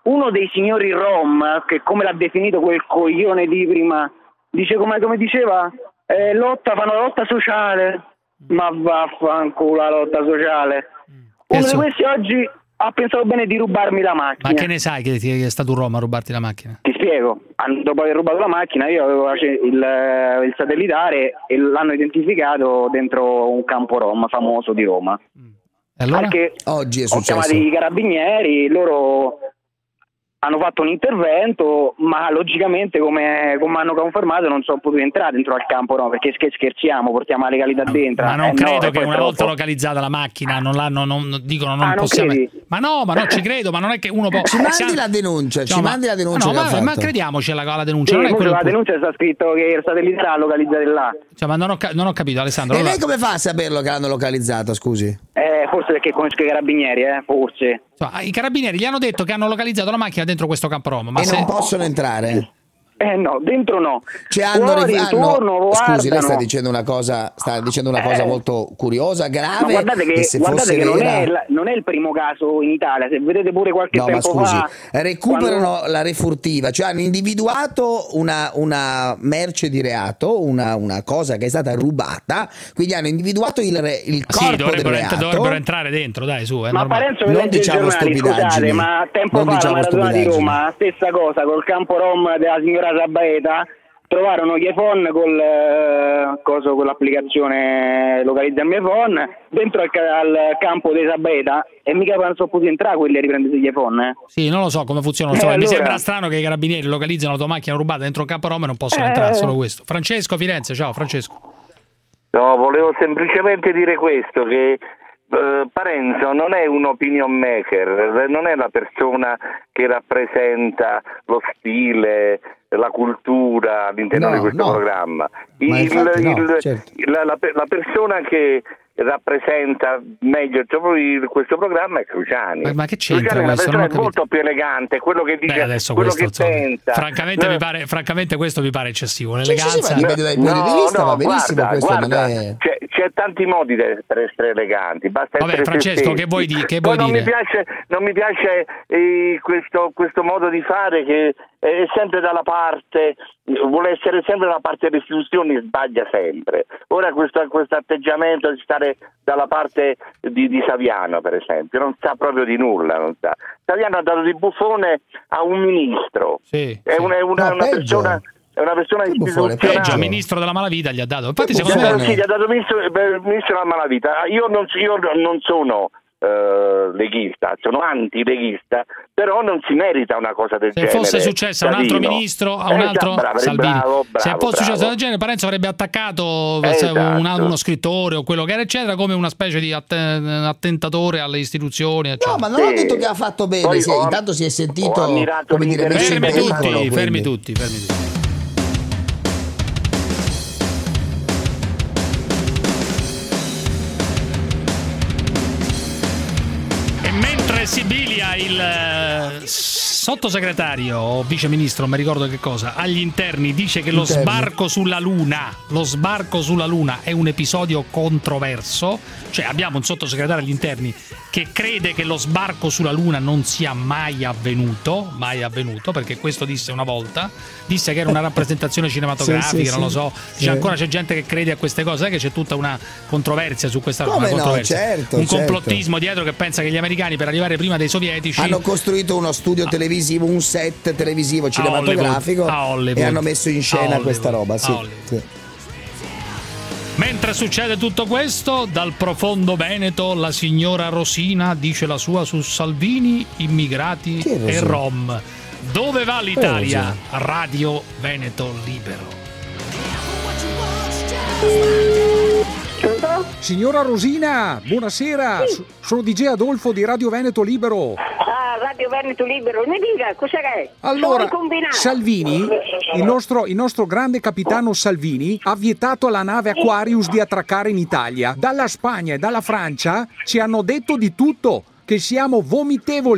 uno dei signori Rom, che come l'ha definito quel coglione di prima, dice come diceva, fanno lotta sociale, ma vaffanculo la lotta sociale. Uno di questi oggi ha pensato bene di rubarmi la macchina. Ma che ne sai che è stato un Rom a rubarti la macchina? Ti spiego, dopo aver rubato la macchina io avevo il satellitare e l'hanno identificato dentro un campo Rom famoso di Roma. Allora? Perché oggi è successo. Ho chiamato i carabinieri, loro hanno fatto un intervento, ma logicamente come hanno confermato non sono potuti entrare dentro al campo, no, perché scherziamo, portiamo la legalità dentro. Ma non credo che una volta localizzata la macchina non dicono non possiamo. Ma no, ci credo, ma non è che uno può. Ci mandi la denuncia, ma crediamoci la denuncia. Sì, non la denuncia sta scritto che il satellite l'ha localizzato là. Cioè, ma non ho capito, Alessandro. E lei come fa a saperlo che l'hanno localizzato, scusi? Forse perché conosco i carabinieri, forse. I carabinieri gli hanno detto che hanno localizzato la macchina dentro questo campo Rom, ma non possono entrare? No, dentro no. Scusi, lei sta dicendo una cosa, molto curiosa, grave. Ma guardate che non è il primo caso in Italia, se vedete pure qualche tempo fa. Recuperano la refurtiva, cioè hanno individuato una merce di reato, una cosa che è stata rubata, quindi hanno individuato il corpo del reato. Dovrebbero entrare dentro, dai, su. Ma Parenzo non diciamo stupidaggini. Ma tempo fa la Maratona di Roma, stessa cosa col campo Rom della signora Sabaeta, trovarono gli iPhone con l'applicazione Localizza il mio iPhone dentro al campo dei Sabaeta e mica non sono potuti entrare quelli a riprendere gli iPhone. Sì, non lo so come funziona. Mi sembra strano che i carabinieri localizzino la tua macchina rubata dentro un campo Rom e non possono entrare, solo questo. Francesco, Firenze, ciao Francesco. No, volevo semplicemente dire questo, che Parenzo non è un opinion maker, non è la persona che rappresenta lo stile, la cultura all'interno di questo programma. La persona che rappresenta meglio questo programma è Cruciani. Ma che c'entra? Cruciani è una persona molto più elegante, quello che dice, quello che pensa. Francamente questo mi pare eccessivo. L'eleganza. Va benissimo. C'è tanti modi per essere eleganti. Basta essere Francesco, che vuoi dire? Non mi piace questo modo di fare che è sempre dalla parte, vuole essere sempre dalla parte delle istituzioni, sbaglia sempre. Ora questo atteggiamento di stare dalla parte di Saviano, per esempio, non sa proprio di nulla. Non sa. Saviano ha dato di buffone a un ministro. È una persona. È una persona istituzionale. Peggio, ministro della malavita gli ha dato. Infatti, secondo me gli ha dato ministro della malavita. Io non sono leghista, sono antileghista, però non si merita una cosa del genere. Se fosse successo a un altro ministro, a un altro Salvini, se fosse successo del genere, Parenzo avrebbe attaccato uno scrittore o quello che era, eccetera, come una specie di attentatore alle istituzioni, eccetera. No, ma non ho detto che ha fatto bene. Intanto si è sentito, come dire, fermi tutti. Sibilia, il sottosegretario o viceministro, non mi ricordo che cosa, agli interni dice che lo sbarco sulla Luna è un episodio controverso. Cioè abbiamo un sottosegretario agli interni che crede che lo sbarco sulla Luna non sia mai avvenuto, perché questo disse una volta, disse che era una rappresentazione cinematografica, non lo so, dice ancora c'è gente che crede a queste cose, sai che c'è tutta una controversia su questa cosa, un complottismo dietro, che pensa che gli americani per arrivare prima dei sovietici hanno costruito uno studio televisivo, un set televisivo cinematografico e hanno messo in scena questa roba. Mentre succede tutto questo, dal profondo Veneto la signora Rosina dice la sua su Salvini, immigrati e Rom. Dove va l'Italia? Radio Veneto Libero. Signora Rosina, buonasera. Sono DJ Adolfo di Radio Veneto Libero. Radio Veneto Libero, ne dica, cos'è che è? Allora, Salvini, il nostro grande capitano Salvini, ha vietato alla nave Aquarius di attraccare in Italia. Dalla Spagna e dalla Francia ci hanno detto di tutto, che siamo vomitevoli.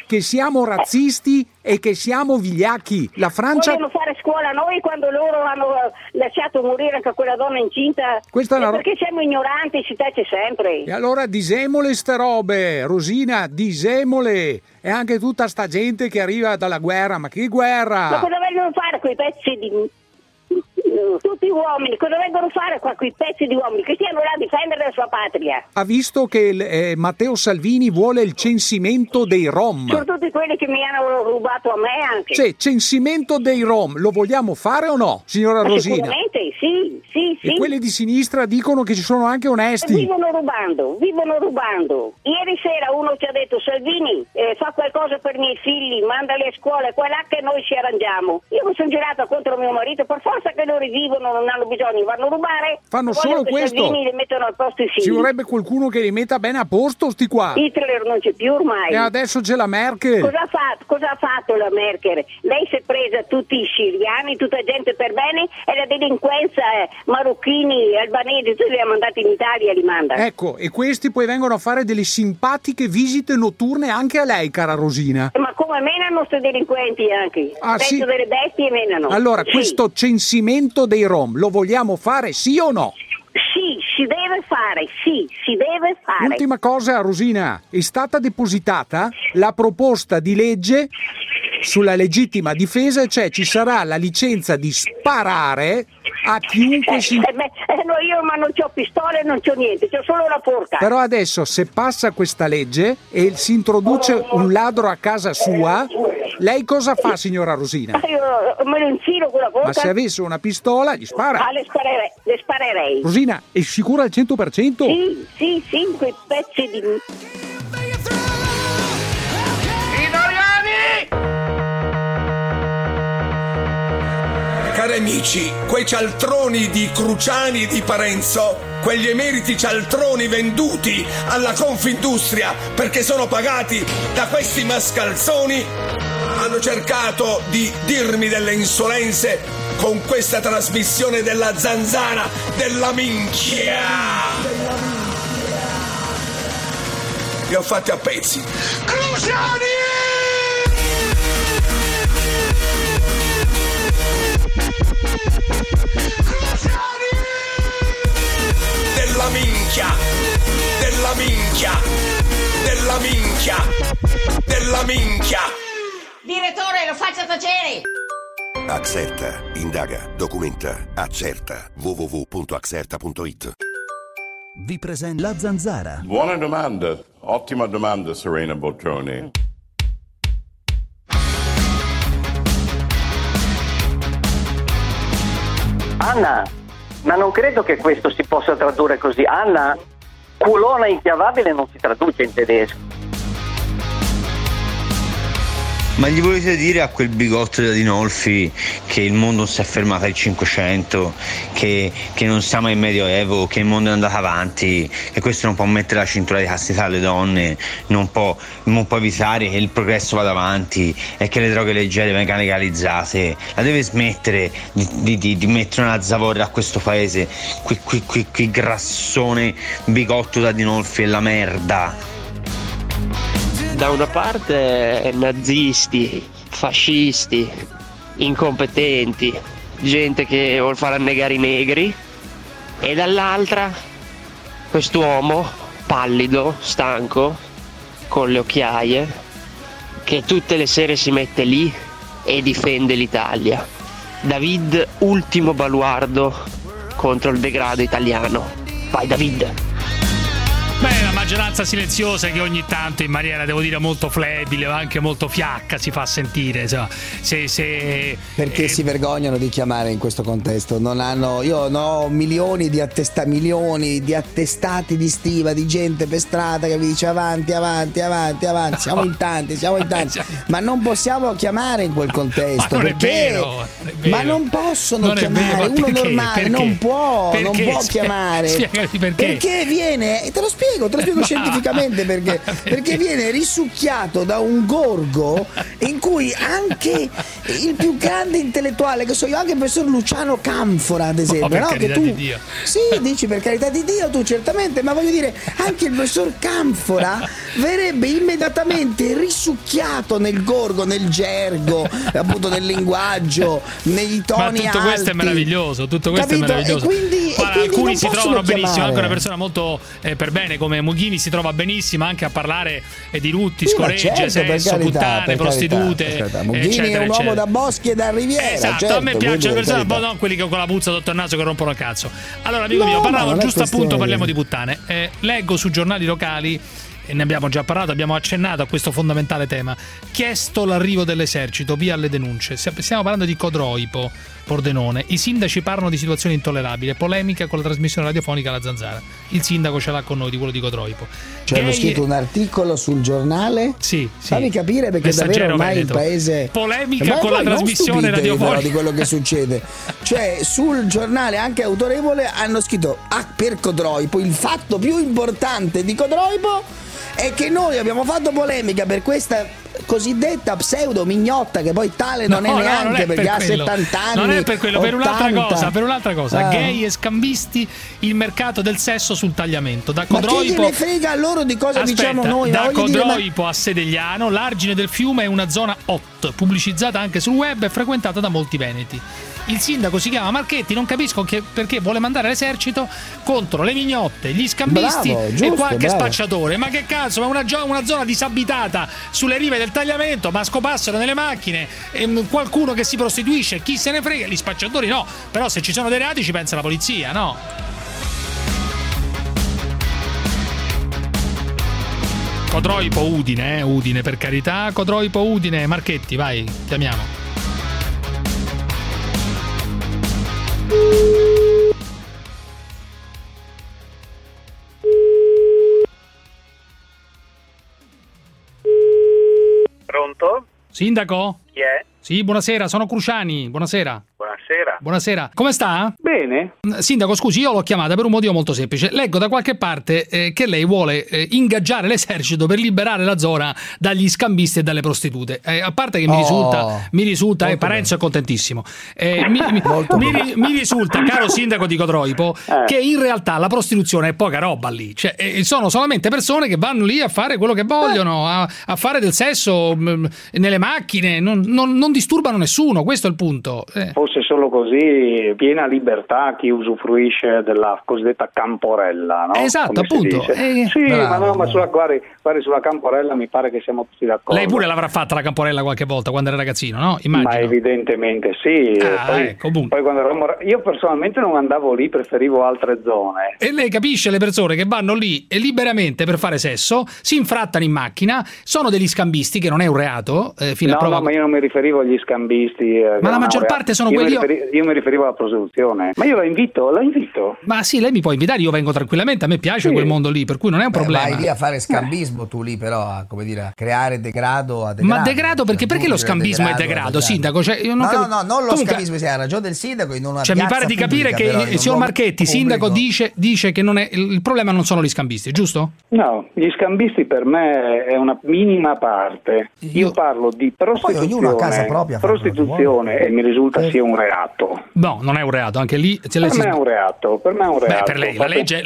che siamo razzisti e che siamo vigliacchi. La Francia... Vogliono fare scuola noi quando loro hanno lasciato morire anche quella donna incinta. Questa è una... Perché siamo ignoranti, si tace sempre. E allora disemole ste robe, Rosina, disemole. E anche tutta sta gente che arriva dalla guerra, ma che guerra? Ma cosa vogliono fare quei pezzi di... tutti uomini, cosa vengono a fare qua quei pezzi di uomini che stiano là a difendere la sua patria? Ha visto che Matteo Salvini vuole il censimento dei Rom? Sono tutti quelli che mi hanno rubato a me anche. Sì, censimento dei Rom, lo vogliamo fare o no, signora Rosina? Sicuramente sì. E quelli di sinistra dicono che ci sono anche onesti. Vivono rubando. Ieri sera uno ci ha detto: Salvini, fa qualcosa per i miei figli, mandali a scuola, qua là che noi ci arrangiamo. Io mi sono girata contro mio marito, per forza che loro vivono, non hanno bisogno, vanno a rubare. Fanno solo questo. Salvini li mettono al posto i figli. Ci vorrebbe qualcuno che li metta bene a posto sti qua. Hitler non c'è più ormai. E adesso c'è la Merkel. Cosa ha fatto la Merkel? Lei si è presa tutti i siriani, tutta gente per bene, e la delinquenza marocchini, albanesi, tutti li ha mandati in Italia, li manda. Ecco, e questi poi vengono a fare delle simpatiche visite notturne anche a lei, cara Rosina. Ma come menano questi delinquenti anche? Sì. Delle bestie menano. Allora, questo censimento dei Rom lo vogliamo fare, sì o no? Sì, si deve fare, si deve fare. Ultima cosa, Rosina, è stata depositata la proposta di legge sulla legittima difesa, cioè ci sarà la licenza di sparare a chiunque si... no, io ma non c'ho pistole, non c'ho niente, c'ho solo la forca. Però adesso se passa questa legge e si introduce un ladro a casa sua, lei cosa fa, signora Rosina? Io me lo infilo con la forca. Ma se avesse una pistola gli spara. Le sparerei. Rosina, è sicura al 100%? Sì, quei pezzi di... Cari amici, quei cialtroni di Cruciani e di Parenzo, quegli emeriti cialtroni venduti alla Confindustria perché sono pagati da questi mascalzoni, hanno cercato di dirmi delle insolenze con questa trasmissione della zanzara della minchia. Li ho fatti a pezzi. Cruciani! Della minchia, della minchia, della minchia, della minchia. Direttore, lo faccia tacere. Axerta, indaga, documenta, accerta. www.axerta.it. Vi presenta la zanzara. Buona domanda, ottima domanda, Serena Botroni. Anna, ma non credo che questo si possa tradurre così. Anna, culona inchiavabile non si traduce in tedesco. Ma gli volete dire a quel bigotto di Adinolfi che il mondo si è fermato al 500, che non siamo in Medioevo, che il mondo è andato avanti, che questo non può mettere la cintura di castità alle donne, non può evitare che il progresso vada avanti e che le droghe leggere vengano legalizzate. La deve smettere di mettere una zavorra a questo paese, qui grassone bigotto da Adinolfi e la merda. Da una parte nazisti, fascisti, incompetenti, gente che vuol far annegare i negri, e dall'altra quest'uomo pallido, stanco, con le occhiaie, che tutte le sere si mette lì e difende l'Italia. David, ultimo baluardo contro il degrado italiano. Vai David! Beh, la maggioranza silenziosa che ogni tanto in maniera, devo dire, molto flebile o anche molto fiacca si fa sentire, insomma. Perché si vergognano di chiamare in questo contesto. Io ho milioni di attestati di stima di gente per strada che vi dice avanti, siamo in tanti, ma non possiamo chiamare in quel contesto. Ma non perché? È vero. Ma non possono chiamare, uno normale non può chiamare. Spiegati perché viene, te lo spiego scientificamente perché viene risucchiato da un gorgo in cui anche il più grande intellettuale, che so io, anche il professor Luciano Canfora, ad esempio, per no? carità Che tu di Dio. sì, dici per carità di Dio, tu certamente, ma voglio dire, anche il professor Canfora verrebbe immediatamente risucchiato nel gorgo, nel gergo, appunto nel linguaggio, nei toni Ma tutto questo è meraviglioso, tutto questo capito? è meraviglioso. E quindi alcuni non si possono trovano benissimo, chiamare. anche una persona molto per bene come Mughini si trova benissimo anche a parlare di lutti, Sì, ma scoregge, certo, per sesso, carità, puttane, per prostitute, carità, per carità. Mughini eccetera, è un uomo eccetera. da boschi e da riviera. Esatto, certo, a me piacciono le per persone, carità. non quelli che con la puzza sotto il naso che rompono il cazzo. Allora, amico mio, No, parlavo ma non è giusto questione appunto, di- parliamo di puttane. Leggo su giornali locali, e ne abbiamo già parlato, abbiamo accennato a questo fondamentale tema. Chiesto l'arrivo dell'esercito, via alle denunce. Stiamo parlando di Codroipo, Pordenone. I sindaci parlano di situazioni intollerabili, polemica con la trasmissione radiofonica alla Zanzara. Il sindaco ce l'ha con noi, di quello di Codroipo. Cioè, hanno scritto un articolo sul giornale? Sì. Fammi capire, perché Messaggero davvero ormai Veneto. il paese. Polemica Ma con la voi non trasmissione stupitevi radiofonica. però di quello che succede. Cioè, sul giornale anche autorevole hanno scritto per Codroipo. Il fatto più importante di Codroipo è che noi abbiamo fatto polemica per questa cosiddetta pseudo mignotta, che poi tale non è neanche, non è perché per ha quello. 70 anni. Non è per quello, per un'altra 80. cosa. Ah. Gay e scambisti, il mercato del sesso sul tagliamento. Da Ma chi Codroipo, gliene frega loro di cosa Aspetta, diciamo noi? da Ma voglio dire, ma- Codroipo a Sedegliano, l'argine del fiume è una zona hot, pubblicizzata anche sul web e frequentata da molti veneti. Il sindaco si chiama Marchetti, non capisco perché vuole mandare l'esercito contro le mignotte, gli scambisti Bravo, e giusto, qualche bravo. spacciatore. Ma che cazzo, ma una zona disabitata sulle rive del tagliamento, ma scopassero nelle macchine, qualcuno che si prostituisce, chi se ne frega, gli spacciatori no. Però se ci sono dei reati ci pensa la polizia, no? Codroipo Udine, Udine per carità, Codroipo Udine, Marchetti, vai, chiamiamo. Pronto? Sindaco? Chi è? Sì, buonasera, sono Cruciani, buonasera. Buonasera. Buonasera, come sta? Bene. Sindaco, scusi, io l'ho chiamata per un motivo molto semplice. Leggo da qualche parte che lei vuole ingaggiare l'esercito per liberare la zona dagli scambisti e dalle prostitute. A parte che mi risulta Parenzo è contentissimo. Mi risulta, caro sindaco di Codroipo, che in realtà la prostituzione è poca roba lì. Cioè, sono solamente persone che vanno lì a fare quello che vogliono, a fare del sesso nelle macchine, non disturbano nessuno, questo è il punto. Fosse solo così, piena libertà chi usufruisce della cosiddetta camporella, no? Esatto, Come si appunto. dice. Sì, ma guardi, sulla camporella mi pare che siamo tutti d'accordo. Lei pure l'avrà fatta la camporella qualche volta quando era ragazzino, no? Immagino. Ma evidentemente sì. Poi quando eravamo, io personalmente non andavo lì, preferivo altre zone. E lei capisce le persone che vanno lì e liberamente per fare sesso, si infrattano in macchina, sono degli scambisti, che non è un reato, fino a prova. No, ma io non mi riferivo agli scambisti. Ma la maggior parte sono quelli. Io mi riferivo alla prostituzione. Ma io la invito. Ma sì, lei mi può invitare, io vengo tranquillamente, a me piace quel mondo lì, per cui non è un problema. Vai lì a fare scambismo tu lì, però a, come dire, a creare degrado a degrado. Ma degrado perché lo scambismo è degrado, sindaco? Cioè, io non non lo scambismo, ha ragione del sindaco in una cioè mi pare di capire che il signor Marchetti, sindaco, dice che non è il problema non sono gli scambisti, giusto? No, gli scambisti per me è una minima parte. Io parlo di prostituzione. Poi ognuno a casa propria fa prostituzione e mi risulta sia un reato. No, non è un reato, anche lì per me è un reato. Beh, per lei, la legge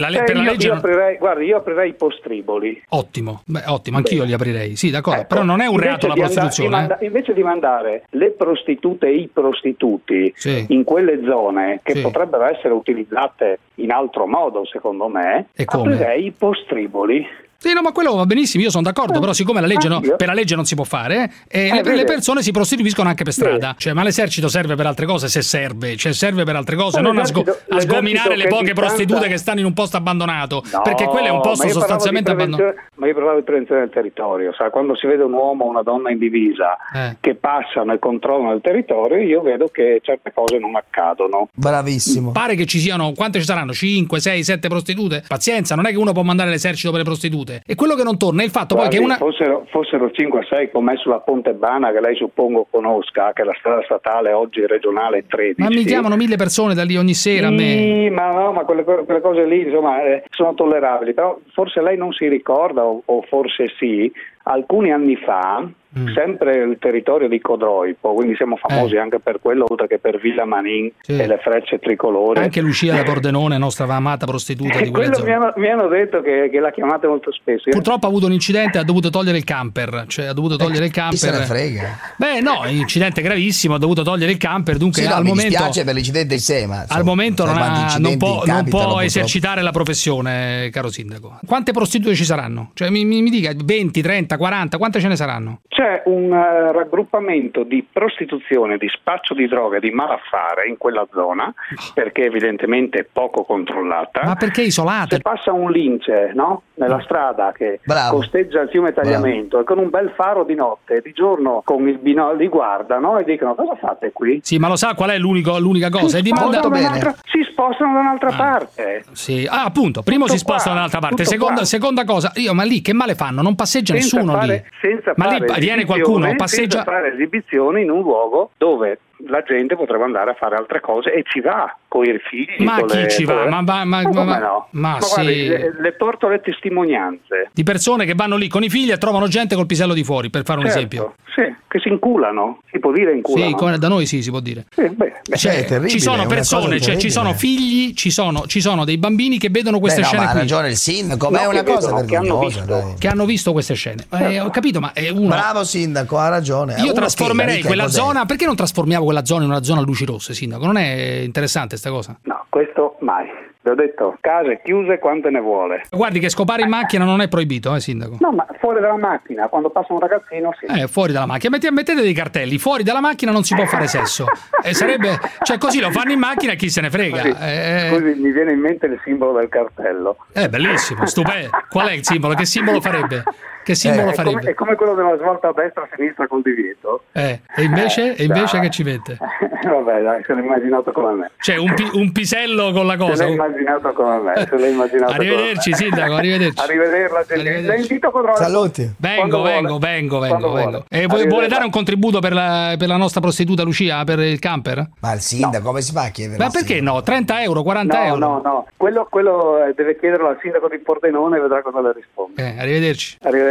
io aprirei i postriboli. Ottimo, anch'io li aprirei. Sì, d'accordo, però non è un reato la prostituzione. Invece di mandare le prostitute e i prostituti in quelle zone che potrebbero essere utilizzate in altro modo, secondo me, aprirei i postriboli. Sì, no, ma quello va benissimo, io sono d'accordo, però siccome la legge per la legge non si può fare, le persone si prostituiscono anche per strada. Cioè, ma l'esercito serve per altre cose, se serve, serve per altre cose, non a sgominare le poche prostitute che stanno in un posto abbandonato, perché quello è un posto sostanzialmente abbandonato. Ma io parlavo di prevenzione del territorio, sai, quando si vede un uomo o una donna in divisa che passano e controllano il territorio, io vedo che certe cose non accadono. Bravissimo. Pare che ci siano, quante ci saranno? 5, 6, 7 prostitute? Pazienza, non è che uno può mandare l'esercito per le prostitute. E quello che non torna è il fatto poi che fossero 5 6 come sulla Pontebana, che lei suppongo conosca, che è la strada statale oggi regionale 13. Ma mi chiamano 1000 persone da lì ogni sera. Sì, ma quelle cose lì insomma sono tollerabili, però forse lei non si ricorda o forse sì. Alcuni anni fa sempre il territorio di Codroipo, quindi siamo famosi anche per quello, oltre che per Villa Manin e le frecce tricolore. Anche Lucia da Pordenone, nostra amata prostituta di quella zona. Mi hanno detto che la chiamate molto spesso. Purtroppo ha avuto un incidente, ha dovuto togliere il camper, Chi se ne frega? Beh no, incidente gravissimo, ha dovuto togliere il camper, dunque al mi momento... Mi dispiace per l'incidente in sé, ma... Al momento non può esercitare la professione, caro sindaco. Quante prostitute ci saranno? Cioè mi dica, 20, 30, 40, quante ce ne saranno? C'è un raggruppamento di prostituzione, di spaccio di droga, di malaffare in quella zona, perché evidentemente è poco controllata. Ma perché isolata? Se passa un lince, no? Nella strada che costeggia il fiume Tagliamento e con un bel faro di notte, di giorno con il binocolo li guardano e dicono: cosa fate qui? Sì, ma lo sa qual è l'unica cosa? Si spostano da un'altra parte. Sì, appunto, primo si spostano da un'altra parte, seconda cosa, ma lì che male fanno? Non passeggia nessuno lì. Ma lì viene qualcuno, passeggia... Senza fare esibizioni in un luogo dove la gente potrebbe andare a fare altre cose e ci va con i figli. Ma chi ci va? Ma sì. Guardi, le porto le testimonianze di persone che vanno lì con i figli e trovano gente col pisello di fuori, per fare un esempio. Sì, che si inculano, si può dire inculano. Sì, da noi si può dire. Sì, è terribile, ci sono persone, ci sono figli, ci sono dei bambini che vedono queste scene. Ma ha ragione il sindaco, ma è una cosa vergognosa. Che hanno visto queste scene. Ho capito, ma è uno. Bravo sindaco, ha ragione. Io trasformerei quella zona. Perché non trasformiamo quella zona in una zona a luci rosse, sindaco? Non è interessante sta cosa? No, questo mai. Vi ho detto, case chiuse quante ne vuole. Guardi che scopare in macchina non è proibito, sindaco? No, ma fuori dalla macchina, quando passa un ragazzino, sì. Fuori dalla macchina. Mettete dei cartelli, fuori dalla macchina non si può fare sesso. Sarebbe, così lo fanno in macchina e chi se ne frega. Così mi viene in mente il simbolo del cartello. Bellissimo, stupendo. Qual è il simbolo? Che simbolo farebbe? Che simbolo farebbe? È come quello della svolta a destra, a sinistra col divieto. E invece che ci mette? Vabbè, dai, se l'ho immaginato come me. Cioè un pisello con la cosa. Se l'hai immaginato come me. Arrivederci, sindaco, arrivederci. Arrivederla, la invito con Saluti. Vengo. E vuole dare un contributo per la nostra prostituta Lucia, per il camper? Ma il sindaco come si fa a chiedere? Ma perché no? 30 euro, 40 euro? No. Quello deve chiederlo al sindaco di Pordenone e vedrà cosa le risponde. Arrivederci. Arrivederla.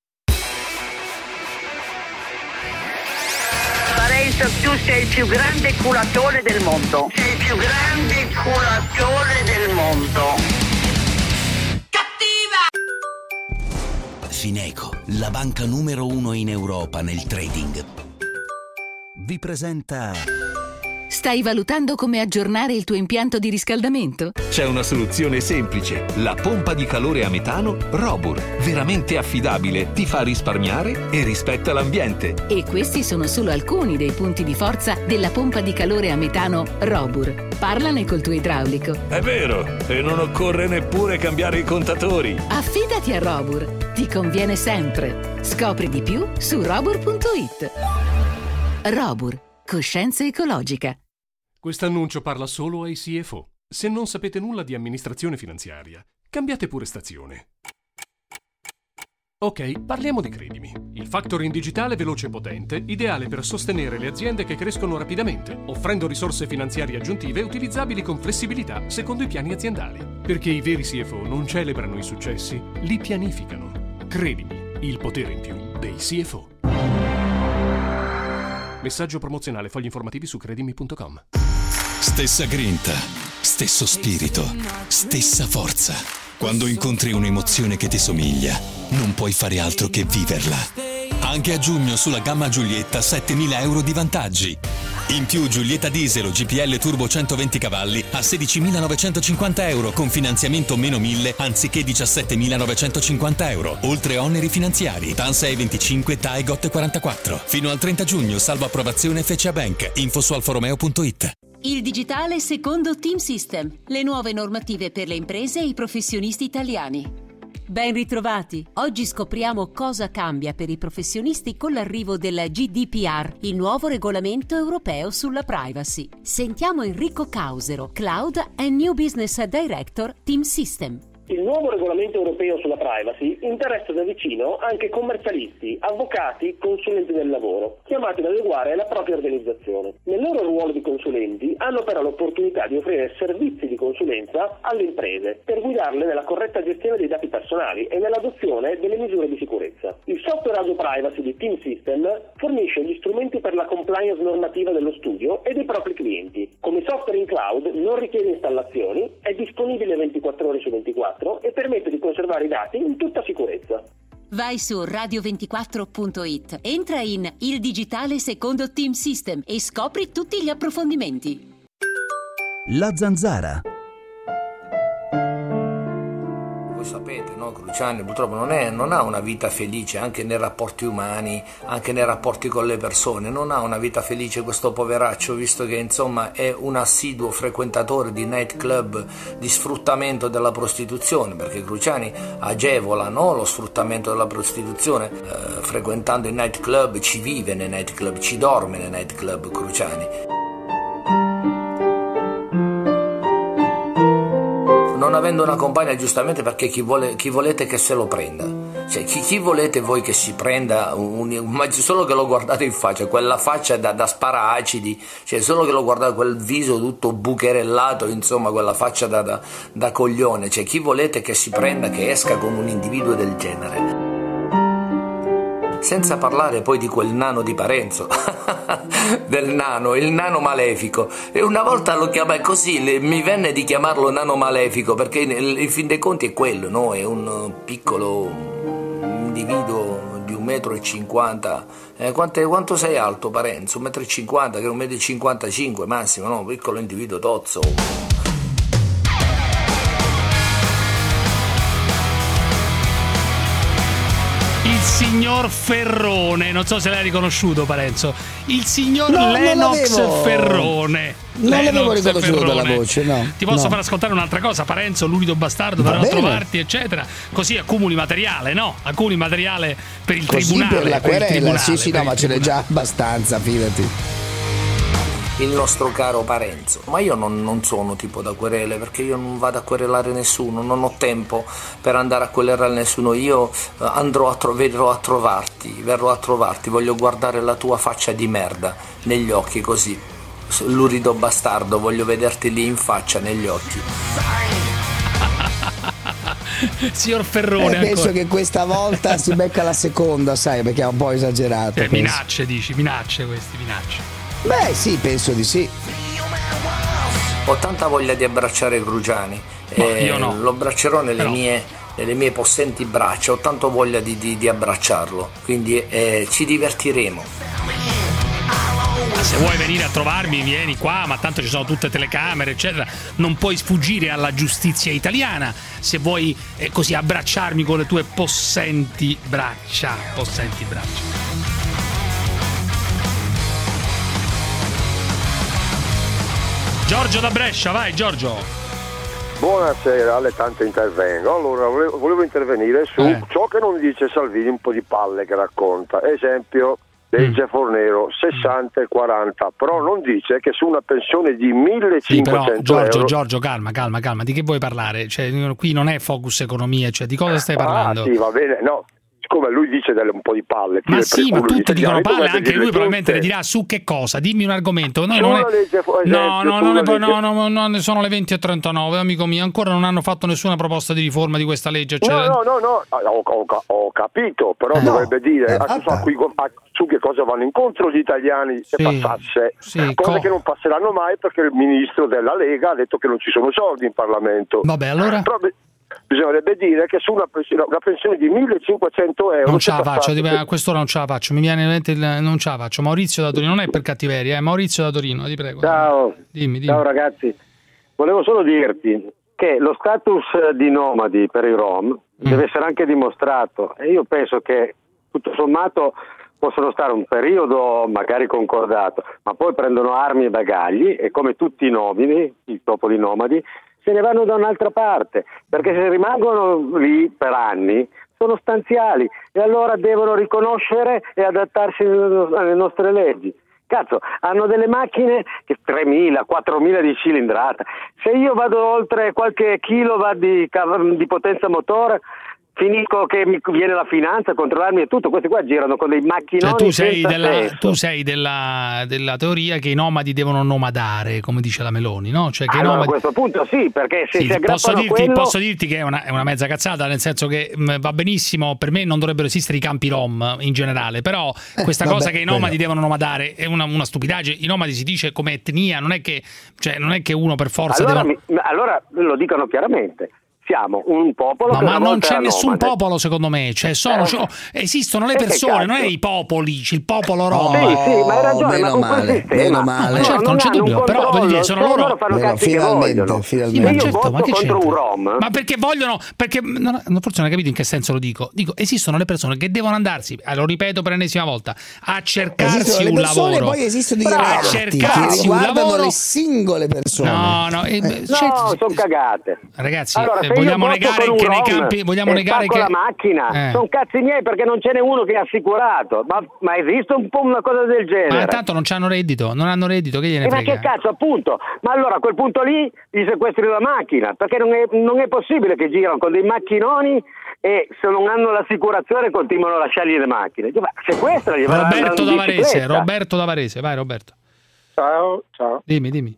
Tu sei il più grande culatore del mondo. Sei il più grande culatore del mondo. Cattiva! Fineco, la banca numero 1 in Europa nel trading, vi presenta... Stai valutando come aggiornare il tuo impianto di riscaldamento? C'è una soluzione semplice. La pompa di calore a metano Robur. Veramente affidabile, ti fa risparmiare e rispetta l'ambiente. E questi sono solo alcuni dei punti di forza della pompa di calore a metano Robur. Parlane col tuo idraulico. È vero, e non occorre neppure cambiare i contatori. Affidati a Robur. Ti conviene sempre. Scopri di più su robur.it. Robur. Coscienza ecologica. Quest'annuncio parla solo ai CFO. Se non sapete nulla di amministrazione finanziaria, cambiate pure stazione. Ok, parliamo di Credimi. Il factoring digitale veloce e potente, ideale per sostenere le aziende che crescono rapidamente, offrendo risorse finanziarie aggiuntive utilizzabili con flessibilità secondo i piani aziendali. Perché i veri CFO non celebrano i successi, li pianificano. Credimi, il potere in più dei CFO. Messaggio promozionale, fogli informativi su credimi.com. Stessa grinta, stesso spirito, stessa forza. Quando incontri un'emozione che ti somiglia, non puoi fare altro che viverla. Anche a giugno sulla gamma Giulietta 7.000 euro di vantaggi. In più Giulietta Diesel o GPL Turbo 120 cavalli a 16.950 euro con finanziamento meno 1.000 anziché 17.950 euro. Oltre oneri finanziari, TAN 625, TAE GOT 44. Fino al 30 giugno, salvo approvazione FCA Bank. Info su alfaromeo.it. Il digitale secondo Team System. Le nuove normative per le imprese e i professionisti italiani. Ben ritrovati! Oggi scopriamo cosa cambia per i professionisti con l'arrivo del GDPR, il nuovo regolamento europeo sulla privacy. Sentiamo Enrico Causero, Cloud and New Business Director Team System. Il nuovo regolamento europeo sulla privacy interessa da vicino anche commercialisti, avvocati, consulenti del lavoro, chiamati ad adeguare la propria organizzazione. Nel loro ruolo di consulenti hanno però l'opportunità di offrire servizi di consulenza alle imprese per guidarle nella corretta gestione dei dati personali e nell'adozione delle misure di sicurezza. Il software audio privacy di Team System fornisce gli strumenti per la compliance normativa dello studio e dei propri clienti. Come software in cloud non richiede installazioni, è disponibile 24 ore su 24 e permette di conservare i dati in tutta sicurezza. Vai su radio24.it, entra in Il digitale secondo Team System e scopri tutti gli approfondimenti. La Zanzara. Voi sapete, no? Cruciani purtroppo non ha una vita felice anche nei rapporti umani, anche nei rapporti con le persone, non ha una vita felice questo poveraccio, visto che insomma è un assiduo frequentatore di nightclub, di sfruttamento della prostituzione, perché Cruciani agevola, no? Lo sfruttamento della prostituzione, frequentando i nightclub, ci vive nei nightclub, ci dorme nei nightclub Cruciani. Non avendo una compagna, giustamente, perché chi volete che se lo prenda? Cioè, chi volete voi che si prenda ma solo che lo guardate in faccia, quella faccia da sparaacidi, cioè solo che lo guardate, quel viso tutto bucherellato, insomma, quella faccia da coglione, cioè chi volete che si prenda, che esca con un individuo del genere? Senza parlare poi di quel nano di Parenzo, il nano malefico. E una volta lo chiamai così, mi venne di chiamarlo nano malefico, perché in fin dei conti è quello, no? È un piccolo individuo di 1,50 m. Quanto sei alto, Parenzo? 1,50 m, che è 1,55 m massimo, no? Un piccolo individuo tozzo. Il signor Ferrone, non so se l'hai riconosciuto, Parenzo. Il signor Lennox Ferrone. Non l'avevo riconosciuto dalla voce, no. Ti posso far ascoltare un'altra cosa, Parenzo, l'urido bastardo, verrò a trovarti, eccetera. Così accumuli materiale, no? Accumuli materiale per il tribunale. Per la querela, sì, no, ma ce n'è già abbastanza, fidati. Il nostro caro Parenzo. Ma io non sono tipo da querele, perché io non vado a querelare nessuno, non ho tempo per andare a querelare nessuno. Io verrò a trovarti, voglio guardare la tua faccia di merda negli occhi, così, lurido bastardo, voglio vederti lì in faccia negli occhi. Signor Ferrone, penso che questa volta si becca la seconda, sai, perché è un po' esagerato. Minacce queste. Beh, sì, penso di sì. Ho tanta voglia di abbracciare Cruciani. Io no. Lo abbraccerò nelle mie possenti braccia. Ho tanto voglia di abbracciarlo. Quindi ci divertiremo. Ma se vuoi venire a trovarmi, vieni qua, ma tanto ci sono tutte telecamere, eccetera. Non puoi sfuggire alla giustizia italiana. Se vuoi così abbracciarmi con le tue possenti braccia. Giorgio da Brescia, vai Giorgio. Buonasera, alle tante intervengo. Allora, volevo intervenire su ciò che non dice Salvini, un po' di palle che racconta. Esempio, legge Fornero, 60 e 40, però non dice che su una pensione di 1.500 euro... Giorgio, calma, di che vuoi parlare? Cioè, qui non è Focus Economia, cioè di cosa stai parlando? Sì, va bene, no. Come lui dice un po' di palle. Ma sì, ma tutti dicono palle, anche lui probabilmente le dirà su che cosa? Dimmi un argomento. No, sono le 20:39, amico mio, ancora non hanno fatto nessuna proposta di riforma di questa legge. No, ho capito, però dovrebbe dire su che cosa vanno incontro gli italiani se passasse. Cose che non passeranno mai, perché il ministro della Lega ha detto che non ci sono soldi in Parlamento. Vabbè, allora... Bisognerebbe dire che su una pensione di 1.500 euro non ce la faccio, a quest'ora non ce la faccio, mi viene in mente non ce la faccio. Maurizio da Torino, non è per cattiveria, Maurizio da Torino, ti prego. Ciao. Dimmi. Ciao ragazzi, volevo solo dirti che lo status di nomadi per i Rom deve essere anche dimostrato, e io penso che tutto sommato possono stare un periodo magari concordato, ma poi prendono armi e bagagli e, come tutti i nomadi, il popoli nomadi, se ne vanno da un'altra parte, perché se rimangono lì per anni sono stanziali e allora devono riconoscere e adattarsi alle nostre leggi. Cazzo, hanno delle macchine che 3.000, 4.000 di cilindrata, se io vado oltre qualche kilowatt di potenza motore, finisco che mi viene la finanza a controllarmi e tutto. Questi qua girano con dei macchinoni. Cioè, tu sei della teoria che i nomadi devono nomadare, come dice la Meloni, no? Cioè che a questo punto sì, perché se si aggrappano posso dirti che è una mezza cazzata, nel senso che va benissimo, per me non dovrebbero esistere i campi rom in generale, però questa cosa che i nomadi devono nomadare è una stupidaggine. I nomadi si dice come etnia, non è che uno per forza allora lo dicono chiaramente. Siamo un popolo ma non c'è nessun popolo, secondo me, cioè esistono le persone, non è i popoli, il popolo rom. Sì, ma hai ragione, meno male. No, certo, non c'è dubbio, però voglio dire, sono loro fanno cazzi che vogliono. Finalmente. Io voto contro un rom. Ma perché vogliono, forse non hai capito in che senso lo dico. Dico, esistono le persone che devono andarsi, lo ripeto per l'ennesima volta, a cercarsi un lavoro. Poi esistono i reati che riguardano le singole persone. No, sono cagate. Ragazzi, vogliamo negare che nei campi la macchina sono cazzi miei, perché non ce n'è uno che è assicurato, ma esiste un po' una cosa del genere. Ma tanto non hanno reddito, che gliene frega. Ma che cazzo, appunto, ma allora a quel punto lì gli sequestri la macchina, perché non è possibile che girano con dei macchinoni e se non hanno l'assicurazione continuano a lasciargli le macchine. Sequestrali. Roberto da Varese, vai Roberto. Ciao. Dimmi.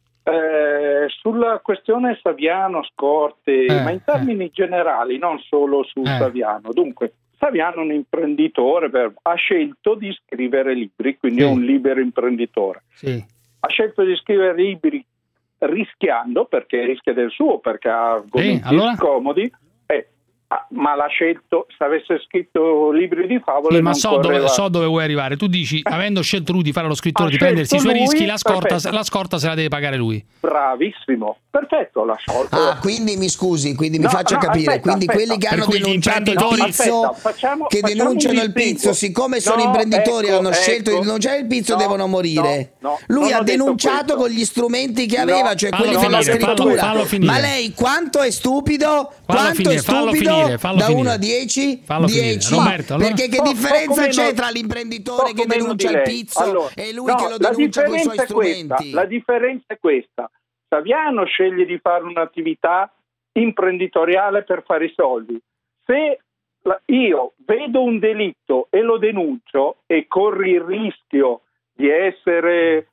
Sulla questione Saviano, Scorte, ma in termini generali, non solo su Saviano. Dunque, Saviano è un imprenditore, ha scelto di scrivere libri, quindi è un libero imprenditore. Sì. Ha scelto di scrivere libri rischiando, perché rischia del suo, perché ha argomenti scomodi. Ma l'ha scelto, se avesse scritto libri di favole ma so dove vuoi arrivare. Tu dici, avendo scelto lui di fare lo scrittore, di prendersi i suoi rischi, la scorta se la deve pagare lui. Bravissimo, perfetto, l'ha sciolto. Quindi mi faccia capire. Quindi quelli che hanno denunciato il pizzo, che denunciano il pizzo, siccome sono imprenditori e hanno scelto di denunciare il pizzo, devono morire. Lui ha denunciato con gli strumenti che aveva, cioè quelli della scrittura. Ma lei quanto è stupido? Da 1 a 10? 10. Roberto, allora. Perché che differenza c'è tra l'imprenditore che denuncia il pizzo e lui che lo denuncia con i suoi strumenti? La differenza è questa. Saviano sceglie di fare un'attività imprenditoriale per fare i soldi. Se io vedo un delitto e lo denuncio e corri il rischio di essere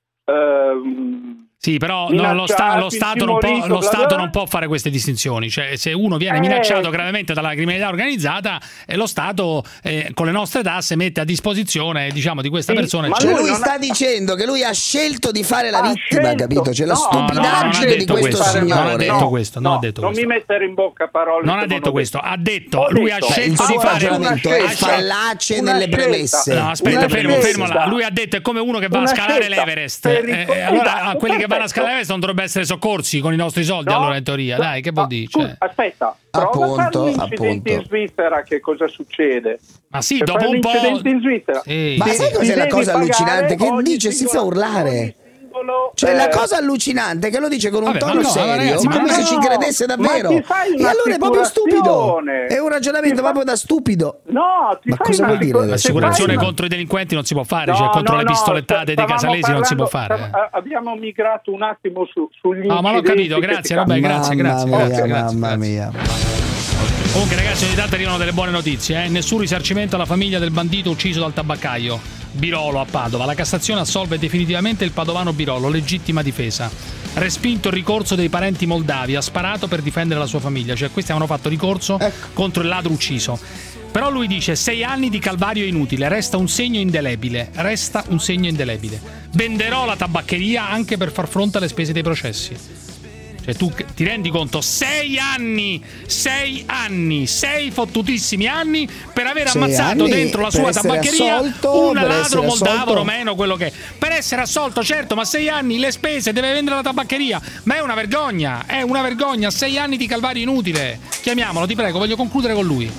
sì, però lo Stato non può fare queste distinzioni. Cioè, se uno viene minacciato gravemente dalla criminalità organizzata, lo Stato con le nostre tasse mette a disposizione, di questa persona. Ma lui sta dicendo che lui ha scelto di fare la vittima, capito? C'è la stupidaggine di questo signore. Non ha detto questo. Non mi mettere in bocca parole. Non ha detto questo. Ha detto lui ha scelto di fare è fallace nelle premesse. No, aspetta, fermo là. Lui ha detto è come uno che va a scalare l'Everest. Allora quelli che vanno a scalare l'Everest non dovrebbero essere soccorsi con i nostri soldi, allora in teoria. Dai, che vuol dire? Aspetta, prova a fare un incidente in Svizzera, che cosa succede? Ma sì, dopo un po'. In Svizzera. Ma sai cos'è la cosa allucinante? Che dice senza urlare. Cioè la cosa allucinante è che lo dice con un tono serio, ragazzi, come se ci credesse davvero. E allora è proprio stupido. È un ragionamento proprio da stupido. No, ma cosa vuol dire? L'assicurazione contro i delinquenti non si può fare, cioè contro le pistolettate dei casalesi non si può fare. Abbiamo migrato un attimo sugli No, ma l'ho capito, grazie, vabbè, grazie. Mamma mia. Comunque ragazzi, ogni tanto arrivano delle buone notizie, Nessun risarcimento alla famiglia del bandito ucciso dal tabaccaio Birolo a Padova. La Cassazione assolve definitivamente il padovano Birolo, legittima difesa. Respinto il ricorso dei parenti moldavi, ha sparato per difendere la sua famiglia. Cioè questi avevano fatto ricorso contro il ladro ucciso. Però lui dice 6 anni di calvario inutile, resta un segno indelebile. Venderò la tabaccheria anche per far fronte alle spese dei processi. Cioè tu ti rendi conto? 6 anni, 6 fottutissimi anni per aver ammazzato dentro la sua tabaccheria un ladro moldavo, romeno, quello che è. Per essere assolto, certo, ma 6 anni, le spese, deve vendere la tabaccheria. Ma è una vergogna, 6 anni di calvario inutile. Chiamiamolo, ti prego, voglio concludere con lui.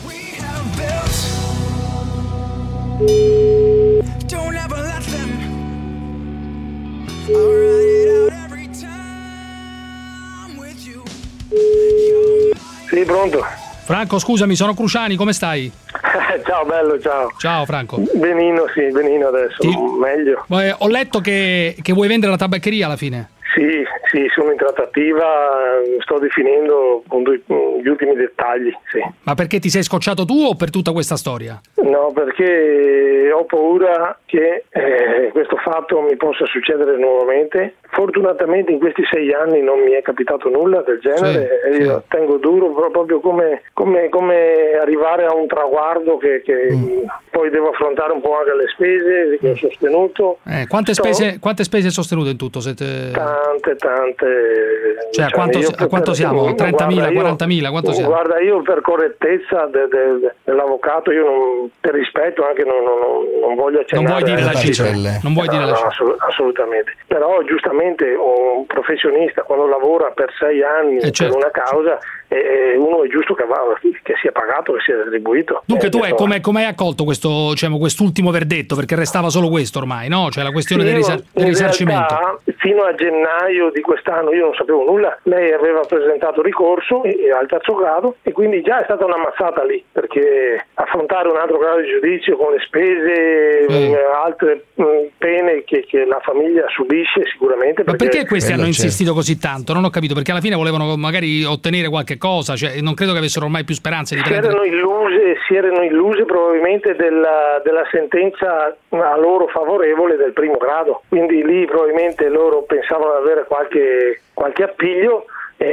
Sì, pronto. Franco, scusami, sono Cruciani, come stai? Ciao bello, ciao. Ciao Franco. Benino adesso, meglio. Ho letto che vuoi vendere la tabaccheria alla fine. Sì, Sì, sono in trattativa, sto definendo con gli ultimi dettagli, sì. Ma perché ti sei scocciato tu o per tutta questa storia? No, perché ho paura che questo fatto mi possa succedere nuovamente. Fortunatamente in questi 6 anni non mi è capitato nulla del genere, e io tengo duro proprio come arrivare a un traguardo che poi devo affrontare un po' anche le spese che ho sostenuto. Quante spese hai sostenuto in tutto? Tante. Cioè, a quanto siamo? 30.000, 40.000? Quanto siamo? Guarda, io per correttezza dell'avvocato, io per rispetto anche non voglio accennare. Non vuoi dire la cifra? Non vuoi dire la cifra? Assolutamente. Però giustamente un professionista quando lavora per 6 anni per una causa, uno è giusto che sia pagato, che sia retribuito. Dunque tu come hai accolto quest'ultimo verdetto? Perché restava solo questo ormai, no? Cioè la questione del risarcimento. In realtà, fino a gennaio di quest'anno io non sapevo nulla. Lei aveva presentato ricorso al terzo grado e quindi già è stata una mazzata lì, perché affrontare un altro grado di giudizio con le spese, altre pene che la famiglia subisce sicuramente. Ma perché questi hanno insistito così tanto? Non ho capito, perché alla fine volevano magari ottenere qualche cosa, cioè non credo che avessero ormai più speranze di prendere. Si erano illuse probabilmente della sentenza a loro favorevole del primo grado, quindi lì probabilmente loro pensavano di avere qualche appiglio.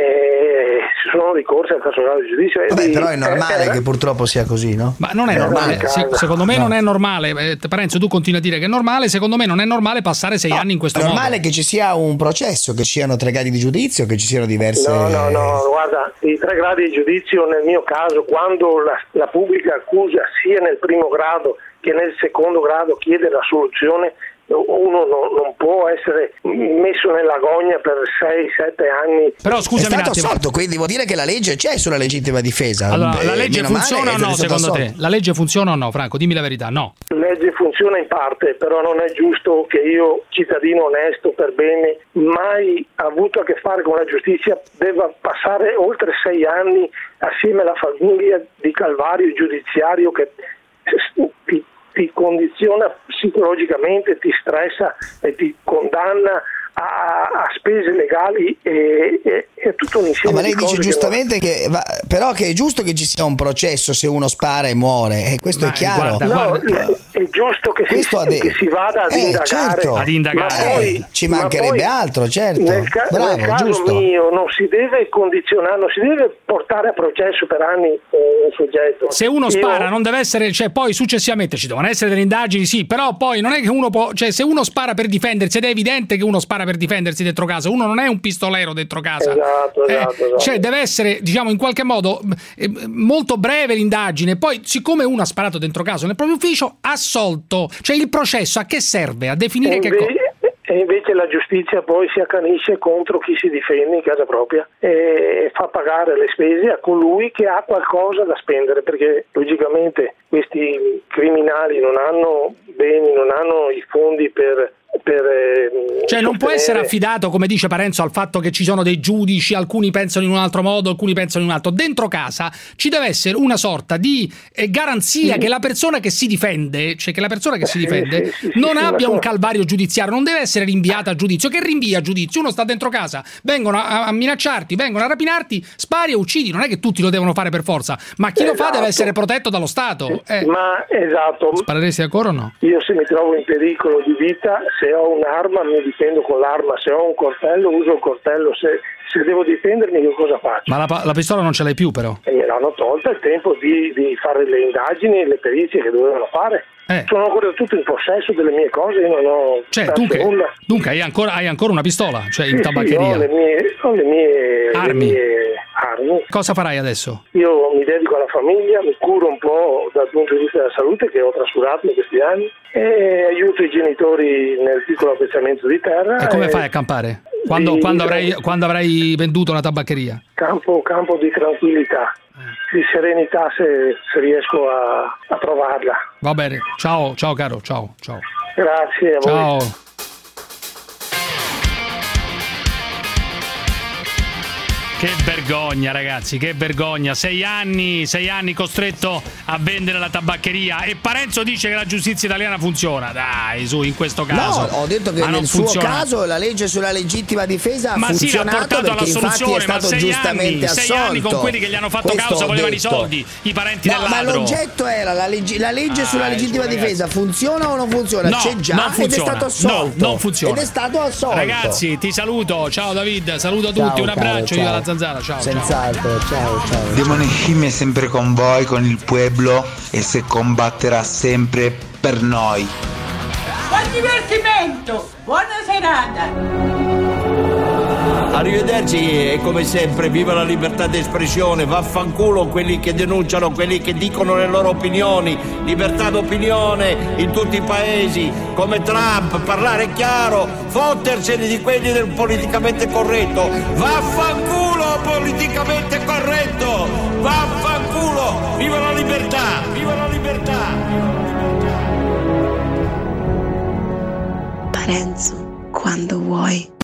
Si sono ricorsi al terzo grado di giudizio. Però è normale che purtroppo sia così, no? Ma non è normale. Secondo me non è normale. Parenzo, tu continui a dire che è normale. Secondo me non è normale passare 6 anni in questo modo. È normale che ci sia un processo, che ci siano 3 gradi di giudizio, che ci siano diverse. No, guarda, i 3 gradi di giudizio nel mio caso, quando la pubblica accusa sia nel primo grado che nel secondo grado chiede la soluzione, uno non può essere messo nell'agonia per 6-7 anni. Però scusami, è stato assolto, quindi vuol dire che la legge c'è sulla legittima difesa. Allora, la legge funziona o no secondo te? La legge funziona o no, Franco? Dimmi la verità. No. La legge funziona in parte, però non è giusto che io, cittadino onesto, per bene, mai avuto a che fare con la giustizia, debba passare oltre 6 anni assieme alla famiglia di calvario giudiziario che ti condiziona psicologicamente, ti stressa e ti condanna a spese legali e tutto un insieme. Ma lei di dice cose giustamente però che è giusto che ci sia un processo se uno spara e muore, e questo è chiaro. È giusto che si vada ad indagare. Certo. Ad indagare. Poi, ci mancherebbe altro, certo. Nel caso giusto. mio non si deve condizionare, non si deve portare a processo per anni un soggetto. Se uno spara non deve essere, cioè poi successivamente ci devono essere delle indagini, sì, però poi non è che uno può, cioè se uno spara per difendersi, ed è evidente che uno spara per difendersi dentro casa, uno non è un pistolero dentro casa. Esatto. Cioè deve essere, diciamo, in qualche modo molto breve l'indagine, poi siccome uno ha sparato dentro casa nel proprio ufficio, assolto. Cioè il processo a che serve? A definire che cosa? E invece la giustizia poi si accanisce contro chi si difende in casa propria e fa pagare le spese a colui che ha qualcosa da spendere, perché logicamente questi criminali non hanno beni, non hanno i fondi per cioè non può essere affidato, come dice Parenzo, al fatto che ci sono dei giudici, alcuni pensano in un altro modo, alcuni pensano in un altro. Dentro casa ci deve essere una sorta di garanzia che la persona che si difende, non abbia un calvario giudiziario, non deve essere rinviata a giudizio. Che rinvia a giudizio? Uno sta dentro casa, vengono a minacciarti, vengono a rapinarti, spari e uccidi. Non è che tutti lo devono fare per forza, ma chi lo fa deve essere protetto dallo Stato. Ma esatto. Spareresti ancora o no? Io se mi trovo in pericolo di vita, se ho un'arma mi difendo con l'arma, se ho un coltello uso il coltello, se devo difendermi che cosa faccio? Ma la pistola non ce l'hai più però? E me l'hanno tolta il tempo di fare le indagini e le perizie che dovevano fare. Sono ancora tutto in possesso delle mie cose, io non ho nulla. Dunque hai ancora una pistola, cioè in tabaccheria? Ho le mie armi. Cosa farai adesso? Io mi dedico alla famiglia, mi curo un po' dal punto di vista della salute che ho trascurato in questi anni e aiuto i genitori nel piccolo appezzamento di terra. E come fai a campare? Quando avrai venduto la tabaccheria? Campo di tranquillità, di serenità se riesco a trovarla. Va bene, ciao caro, ciao. Grazie a voi. Ciao. Che vergogna, ragazzi, che vergogna. 6 anni costretto a vendere la tabaccheria, e Parenzo dice che la giustizia italiana funziona. Dai, su, in questo caso. No, ho detto che nel suo caso la legge sulla legittima difesa ha funzionato, portato alla soluzione, è stato giustamente assolto. 6 anni con quelli che gli hanno fatto causa volevano i soldi, i parenti del ladro. Ma l'oggetto era la legge sulla legittima difesa funziona o non funziona? C'è già ed è stato assolto. No, non funziona. Ed è stato assolto. Ragazzi, ti saluto. Ciao David, saluto tutti, un abbraccio, io alla Zanzara. Ciao. Senz'altro, ciao. Demone Scimmia è sempre con voi, con il pueblo, e se combatterà sempre per noi. Buon divertimento, buona serata. Arrivederci, e come sempre viva la libertà d'espressione, vaffanculo quelli che denunciano, quelli che dicono le loro opinioni, libertà d'opinione in tutti i paesi, come Trump, parlare chiaro, fottersene di quelli del politicamente corretto, vaffanculo politicamente corretto, vaffanculo, viva la libertà, viva la libertà. Parenzo, quando vuoi.